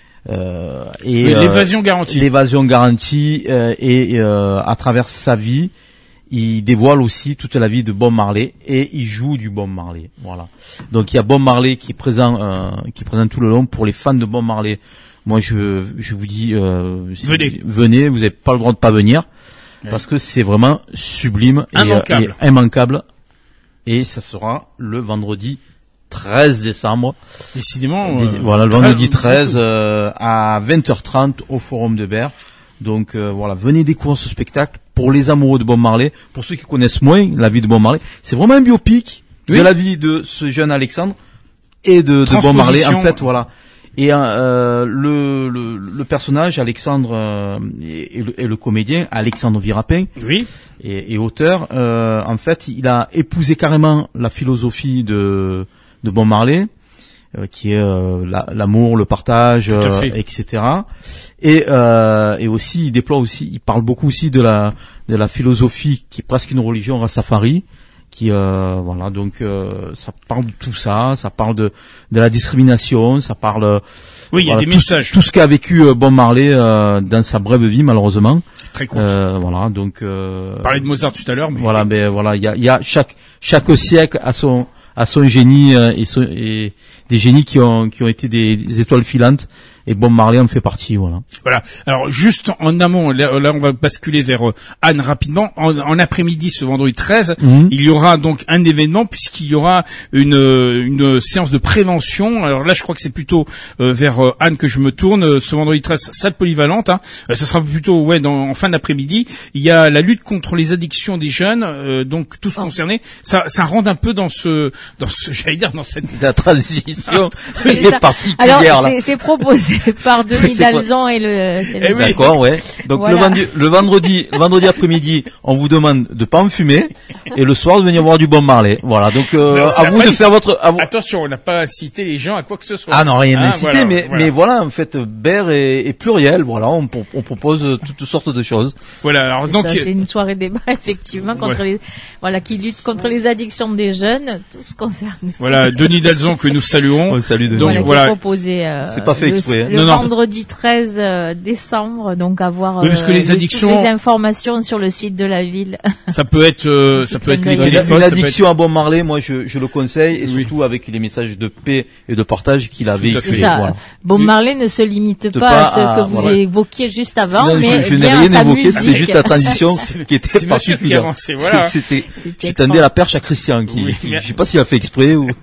[SPEAKER 5] Euh, et
[SPEAKER 1] Oui,
[SPEAKER 5] euh,
[SPEAKER 1] l'évasion garantie.
[SPEAKER 5] L'évasion garantie euh, et euh, à travers sa vie, il dévoile aussi toute la vie de Bob Marley et il joue du Bob Marley. Voilà. Donc il y a Bob Marley qui est présent, euh, qui est présent tout le long pour les fans de Bob Marley. Moi, je, je vous dis, euh, si-
[SPEAKER 1] Venez.
[SPEAKER 5] venez, vous n'avez pas le droit de pas venir
[SPEAKER 1] Ouais.
[SPEAKER 5] parce que c'est vraiment sublime et,
[SPEAKER 1] Immanquable.
[SPEAKER 5] euh, et immanquable. Et ça sera le vendredi treize décembre.
[SPEAKER 1] Décidément.
[SPEAKER 5] Dés-
[SPEAKER 1] euh,
[SPEAKER 5] voilà, le
[SPEAKER 1] très-
[SPEAKER 5] vendredi treize euh, à vingt heures trente au Forum de Berre. Donc euh, voilà, venez découvrir ce spectacle pour les amoureux de Bob Marley, pour ceux qui connaissent moins la vie de Bob Marley. C'est vraiment un biopic oui. de la vie de ce jeune Alexandre et de, de Bob Marley. En fait, voilà. Et euh, le, le, le personnage Alexandre euh, et, et, le, et le comédien Alexandre Virapin,
[SPEAKER 1] oui,
[SPEAKER 5] et, et auteur, euh, en fait, il a épousé carrément la philosophie de de Bob Marley, euh, qui est euh, la, l'amour, le partage, euh, et cetera. Et euh, et aussi, il déploie aussi, il parle beaucoup aussi de la de la philosophie qui est presque une religion Rastafari. Qui euh, voilà, donc euh, ça parle de tout ça, ça parle de de la discrimination, ça parle
[SPEAKER 1] oui, il voilà, y a des
[SPEAKER 5] tout,
[SPEAKER 1] messages,
[SPEAKER 5] tout ce qu'a vécu euh, Bob Marley euh, dans sa brève vie malheureusement.
[SPEAKER 1] Très court.
[SPEAKER 5] Euh, voilà, donc euh,
[SPEAKER 1] on parlait de Mozart tout à l'heure, mais
[SPEAKER 5] voilà, mais voilà, il y a il y a chaque chaque siècle a son a son génie euh, et, son, et des génies qui ont qui ont été des, des étoiles filantes. Et Bob Marley en fait partie, voilà.
[SPEAKER 1] Voilà. Alors juste en amont, là, là on va basculer vers euh, Anne rapidement. En, en après-midi, ce vendredi treize, mmh. il y aura donc un événement puisqu'il y aura une une séance de prévention. Alors là, je crois que c'est plutôt euh, vers euh, Anne que je me tourne. Ce vendredi treize, salle polyvalente. Hein. Euh, ça sera plutôt ouais dans, en fin d'après-midi. Il y a la lutte contre les addictions des jeunes, euh, donc tous oh. concernés. Ça ça rentre un peu dans ce dans ce j'allais dire dans cette
[SPEAKER 5] la transition
[SPEAKER 3] est
[SPEAKER 5] ça. particulière.
[SPEAKER 3] Alors
[SPEAKER 5] là.
[SPEAKER 3] c'est, c'est proposé par Denis Dalzon et le, c'est le
[SPEAKER 5] eh oui. D'accord, ouais. Donc voilà. le, vendredi, le vendredi, le vendredi après-midi, on vous demande de pas en fumer et le soir de venir voir du Bob Marley. Voilà. Donc euh, non, à vous de faire votre. À vous...
[SPEAKER 1] Attention, on n'a pas incité les gens à quoi que ce soit.
[SPEAKER 5] Ah non, rien
[SPEAKER 1] hein,
[SPEAKER 5] incité,
[SPEAKER 1] voilà,
[SPEAKER 5] mais
[SPEAKER 1] voilà.
[SPEAKER 5] mais voilà, en fait, Ber est, est pluriel. Voilà, on, on propose toutes sortes de choses.
[SPEAKER 1] Voilà. Alors
[SPEAKER 3] c'est
[SPEAKER 1] donc
[SPEAKER 3] ça, c'est une soirée débat effectivement contre ouais. les voilà qui lutte contre les addictions des jeunes, tous concernés.
[SPEAKER 1] Voilà, Denis Dalzon que nous saluons.
[SPEAKER 5] On salue Denis.
[SPEAKER 3] Donc voilà.
[SPEAKER 5] voilà.
[SPEAKER 3] Proposé, euh,
[SPEAKER 5] c'est pas fait
[SPEAKER 3] le,
[SPEAKER 5] exprès. Hein.
[SPEAKER 3] Le
[SPEAKER 1] non,
[SPEAKER 3] vendredi treize décembre, donc avoir
[SPEAKER 1] oui, parce que les
[SPEAKER 3] euh,
[SPEAKER 1] addictions,
[SPEAKER 3] toutes les informations sur le site de la ville.
[SPEAKER 1] Ça peut être, euh, ça peut être les téléphones.
[SPEAKER 5] Une addiction être... à Bob Marley, moi je, je le conseille, et
[SPEAKER 1] oui.
[SPEAKER 5] surtout avec les messages de paix et de partage qu'il avait.
[SPEAKER 3] C'est ça. Voilà. Bob Marley ne se limite pas,
[SPEAKER 5] pas
[SPEAKER 3] à ce
[SPEAKER 5] à,
[SPEAKER 3] que vous
[SPEAKER 5] voilà.
[SPEAKER 3] évoquiez juste avant,
[SPEAKER 5] non,
[SPEAKER 3] mais
[SPEAKER 5] je, je
[SPEAKER 3] bien
[SPEAKER 5] n'ai rien
[SPEAKER 3] sa
[SPEAKER 5] évoqué,
[SPEAKER 3] musique.
[SPEAKER 5] c'était juste la transition qui était
[SPEAKER 1] c'est
[SPEAKER 5] particulière.
[SPEAKER 1] Qui voilà.
[SPEAKER 5] C'était, j'étendais la perche à Christian, qui,
[SPEAKER 1] oui,
[SPEAKER 5] qui
[SPEAKER 1] mais...
[SPEAKER 5] je sais pas s'il a fait exprès ou.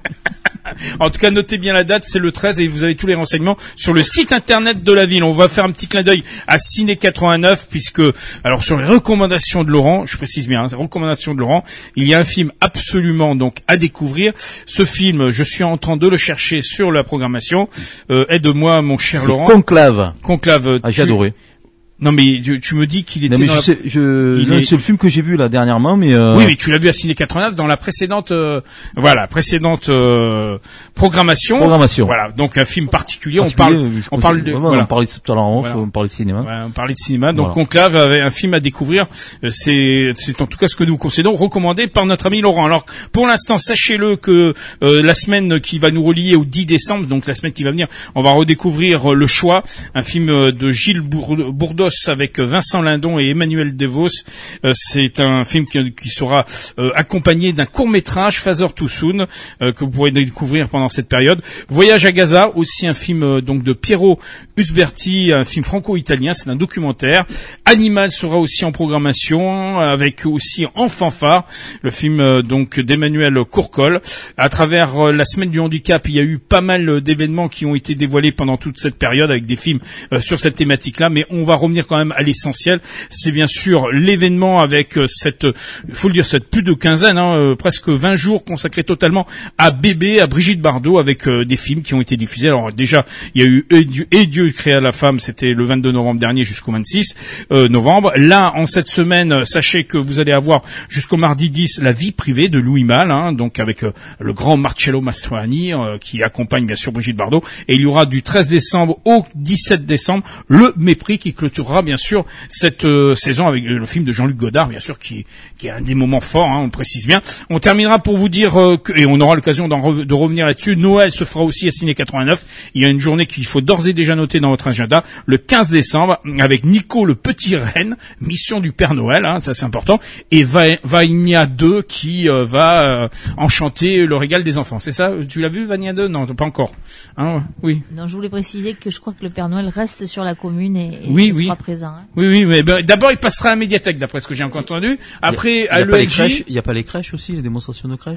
[SPEAKER 1] En tout cas, notez bien la date, c'est le treize et vous avez tous les renseignements sur le site internet de la ville. On va faire un petit clin d'œil à Ciné quatre-vingt-neuf puisque, alors sur les recommandations de Laurent, je précise bien, hein, les recommandations de Laurent, il y a un film absolument donc à découvrir. Ce film, je suis en train de le chercher sur la programmation. Euh, aide-moi, mon cher
[SPEAKER 5] c'est
[SPEAKER 1] Laurent.
[SPEAKER 5] Conclave.
[SPEAKER 1] Conclave.
[SPEAKER 5] Ah, j'ai tu... adoré.
[SPEAKER 1] Non mais tu, tu me dis qu'il était
[SPEAKER 5] non, mais
[SPEAKER 1] dans
[SPEAKER 5] je
[SPEAKER 1] la...
[SPEAKER 5] sais, je, non,
[SPEAKER 1] est...
[SPEAKER 5] c'est le film que j'ai vu là dernièrement, mais euh...
[SPEAKER 1] oui, mais tu l'as vu à Ciné quatre-vingt-neuf dans la précédente, euh, voilà, précédente euh, programmation.
[SPEAKER 5] Programmation.
[SPEAKER 1] Voilà, donc un film particulier.
[SPEAKER 5] particulier
[SPEAKER 1] on parle, on parle de,
[SPEAKER 5] voilà,
[SPEAKER 1] voilà.
[SPEAKER 5] on parlait de tout à l'heure en off,
[SPEAKER 1] voilà.
[SPEAKER 5] on parlait de cinéma.
[SPEAKER 1] Voilà, on parlait de cinéma. Donc
[SPEAKER 5] voilà.
[SPEAKER 1] Conclave avait un film à découvrir. C'est, c'est en tout cas ce que nous concédons, recommandé par notre ami Laurent. Alors pour l'instant, sachez-le que euh, la semaine qui va nous relier au dix décembre, donc la semaine qui va venir, on va redécouvrir euh, Le Choix, un film de Gilles Bourdos avec Vincent Lindon et Emmanuel Devos. Euh, c'est un film qui, qui sera euh, accompagné d'un court-métrage, Father Too Soon, euh, que vous pourrez découvrir pendant cette période. Voyage à Gaza, aussi un film euh, donc de Piero Usberti, un film franco-italien, c'est un documentaire. Animal sera aussi en programmation, avec aussi en fanfare le film euh, donc d'Emmanuel Courcol. À travers euh, la semaine du handicap, il y a eu pas mal d'événements qui ont été dévoilés pendant toute cette période avec des films euh, sur cette thématique-là, mais on va revenir quand même à l'essentiel. C'est bien sûr l'événement avec cette, il faut le dire, cette plus de quinzaine, hein, euh, presque vingt jours consacrés totalement à Bébé, à Brigitte Bardot, avec euh, des films qui ont été diffusés. Alors déjà, il y a eu Et Dieu, et Dieu créa la femme, c'était le vingt-deux novembre dernier jusqu'au vingt-six euh, novembre. Là, en cette semaine, sachez que vous allez avoir jusqu'au mardi dix La vie privée de Louis Malle, hein, donc avec euh, le grand Marcello Mastroianni euh, qui accompagne bien sûr Brigitte Bardot. Et il y aura du treize décembre au dix-sept décembre Le Mépris qui clôturera bien sûr cette euh, saison avec le film de Jean-Luc Godard, bien sûr, qui, qui est un des moments forts, hein, on le précise bien. On terminera pour vous dire, euh, que, et on aura l'occasion d'en re, de revenir là-dessus, Noël se fera aussi à Ciné quatre-vingt-neuf. Il y a une journée qu'il faut d'ores et déjà noter dans votre agenda, le quinze décembre, avec Nico le Petit Renne, mission du Père Noël, hein, ça c'est important, et Va- Vania deux qui euh, va euh, enchanter le régal des enfants. C'est ça? Tu l'as vu, Vania deux? Non, pas encore. Hein, oui.
[SPEAKER 3] Non, je voulais préciser que je crois que le Père Noël reste sur la commune et, et
[SPEAKER 1] oui,
[SPEAKER 3] sera
[SPEAKER 1] oui.
[SPEAKER 3] présent. Hein.
[SPEAKER 1] Oui, oui, mais ben, d'abord il passera à la médiathèque, d'après ce que j'ai entendu. Après,
[SPEAKER 5] il y a,
[SPEAKER 1] à
[SPEAKER 5] l'E L J.
[SPEAKER 1] l'E L J.
[SPEAKER 5] Il n'y a pas les crèches aussi, les démonstrations de crèches?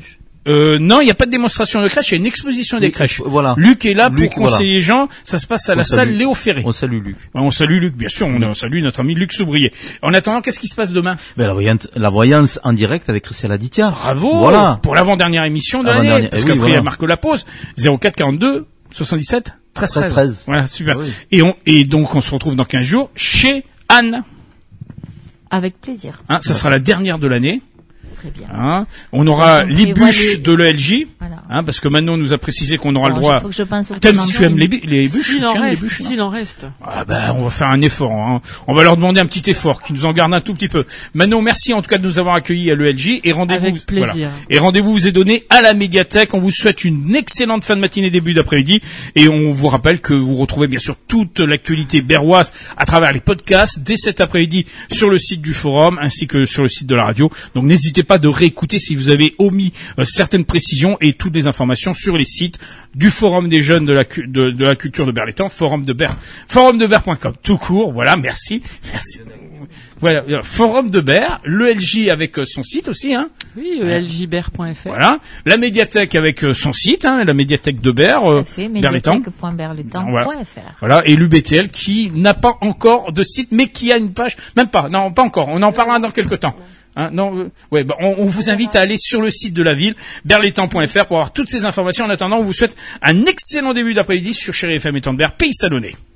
[SPEAKER 1] Euh, non, il n'y a pas de démonstration de crèche, il y a une exposition des
[SPEAKER 5] Oui,
[SPEAKER 1] crèches.
[SPEAKER 5] voilà.
[SPEAKER 1] Luc est là
[SPEAKER 5] Luc,
[SPEAKER 1] pour conseiller
[SPEAKER 5] voilà.
[SPEAKER 1] les gens. Ça se passe à
[SPEAKER 5] On
[SPEAKER 1] la
[SPEAKER 5] salue.
[SPEAKER 1] salle Léo Ferré.
[SPEAKER 5] On salue Luc.
[SPEAKER 1] On salue Luc, bien sûr. On, on salue notre ami Luc Soubrier. En attendant, qu'est-ce qui se passe demain?
[SPEAKER 5] Ben, la voyante, la voyance en direct avec Christian Laditia.
[SPEAKER 1] Bravo.
[SPEAKER 5] Voilà.
[SPEAKER 1] Pour l'avant-dernière émission de
[SPEAKER 5] Avant-dernière.
[SPEAKER 1] l'année. Parce
[SPEAKER 5] Eh oui,
[SPEAKER 1] qu'après,
[SPEAKER 5] voilà.
[SPEAKER 1] il y a marque la pause. zéro quatre quarante-deux soixante-dix-sept treize treize.
[SPEAKER 5] treize.
[SPEAKER 1] Voilà, super.
[SPEAKER 5] Ah oui.
[SPEAKER 1] Et on, et donc, on se retrouve dans quinze jours chez Anne.
[SPEAKER 3] Avec plaisir.
[SPEAKER 1] Hein, ça sera la dernière de l'année.
[SPEAKER 3] Très bien.
[SPEAKER 1] Hein. On aura
[SPEAKER 3] Donc, on
[SPEAKER 1] les
[SPEAKER 3] prévoit
[SPEAKER 1] bûches
[SPEAKER 3] les-
[SPEAKER 1] de l'E L J.
[SPEAKER 3] Voilà.
[SPEAKER 1] Hein, parce que maintenant, on nous a précisé qu'on aura
[SPEAKER 3] Alors,
[SPEAKER 1] le droit.
[SPEAKER 3] il faut que je pense au
[SPEAKER 1] T'aimes-
[SPEAKER 3] tenant.
[SPEAKER 1] tu aimes les, bu- les bûches?
[SPEAKER 2] S'il
[SPEAKER 1] tu
[SPEAKER 2] en
[SPEAKER 1] aimes les
[SPEAKER 2] reste,
[SPEAKER 1] bûches, non
[SPEAKER 2] s'il en reste.
[SPEAKER 1] Ah ben, on va faire un effort. Hein. On va leur demander un petit effort, qui nous en garde un tout petit peu. Manon, merci en tout cas de nous avoir accueillis à l'E L J et rendez-vous.
[SPEAKER 2] Avec plaisir.
[SPEAKER 1] voilà. Et rendez-vous vous est donné à la médiathèque. On vous souhaite une excellente fin de matinée, début d'après-midi, et on vous rappelle que vous retrouvez bien sûr toute l'actualité berroise à travers les podcasts dès cet après-midi sur le site du forum ainsi que sur le site de la radio. Donc n'hésitez pas de réécouter si vous avez omis euh, certaines précisions et toutes les informations sur les sites du forum des jeunes de la, cu- de, de la culture de Berlétan, forum de Ber, forum de ber point com. Tout court, voilà, merci, merci. Voilà, euh, forum de Ber, l'E L J avec euh, son site aussi, hein.
[SPEAKER 2] Oui, e l j b e r point f r.
[SPEAKER 1] Voilà, la médiathèque avec euh, son site, hein, la médiathèque de Ber, euh,
[SPEAKER 3] Tout à fait,
[SPEAKER 1] Berlétan.
[SPEAKER 3] médiathèque point berlétan point f r.
[SPEAKER 1] Voilà, et l'U B T L qui n'a pas encore de site, mais qui a une page, même pas, non, pas encore, on en parlera dans quelques temps. Hein, non, euh, ouais, bah, on, on vous invite à aller sur le site de la ville, berlétan point f r, pour avoir toutes ces informations. En attendant, on vous souhaite un excellent début d'après-midi sur Chéri F M et Temps de Berre, Pays Salonnais.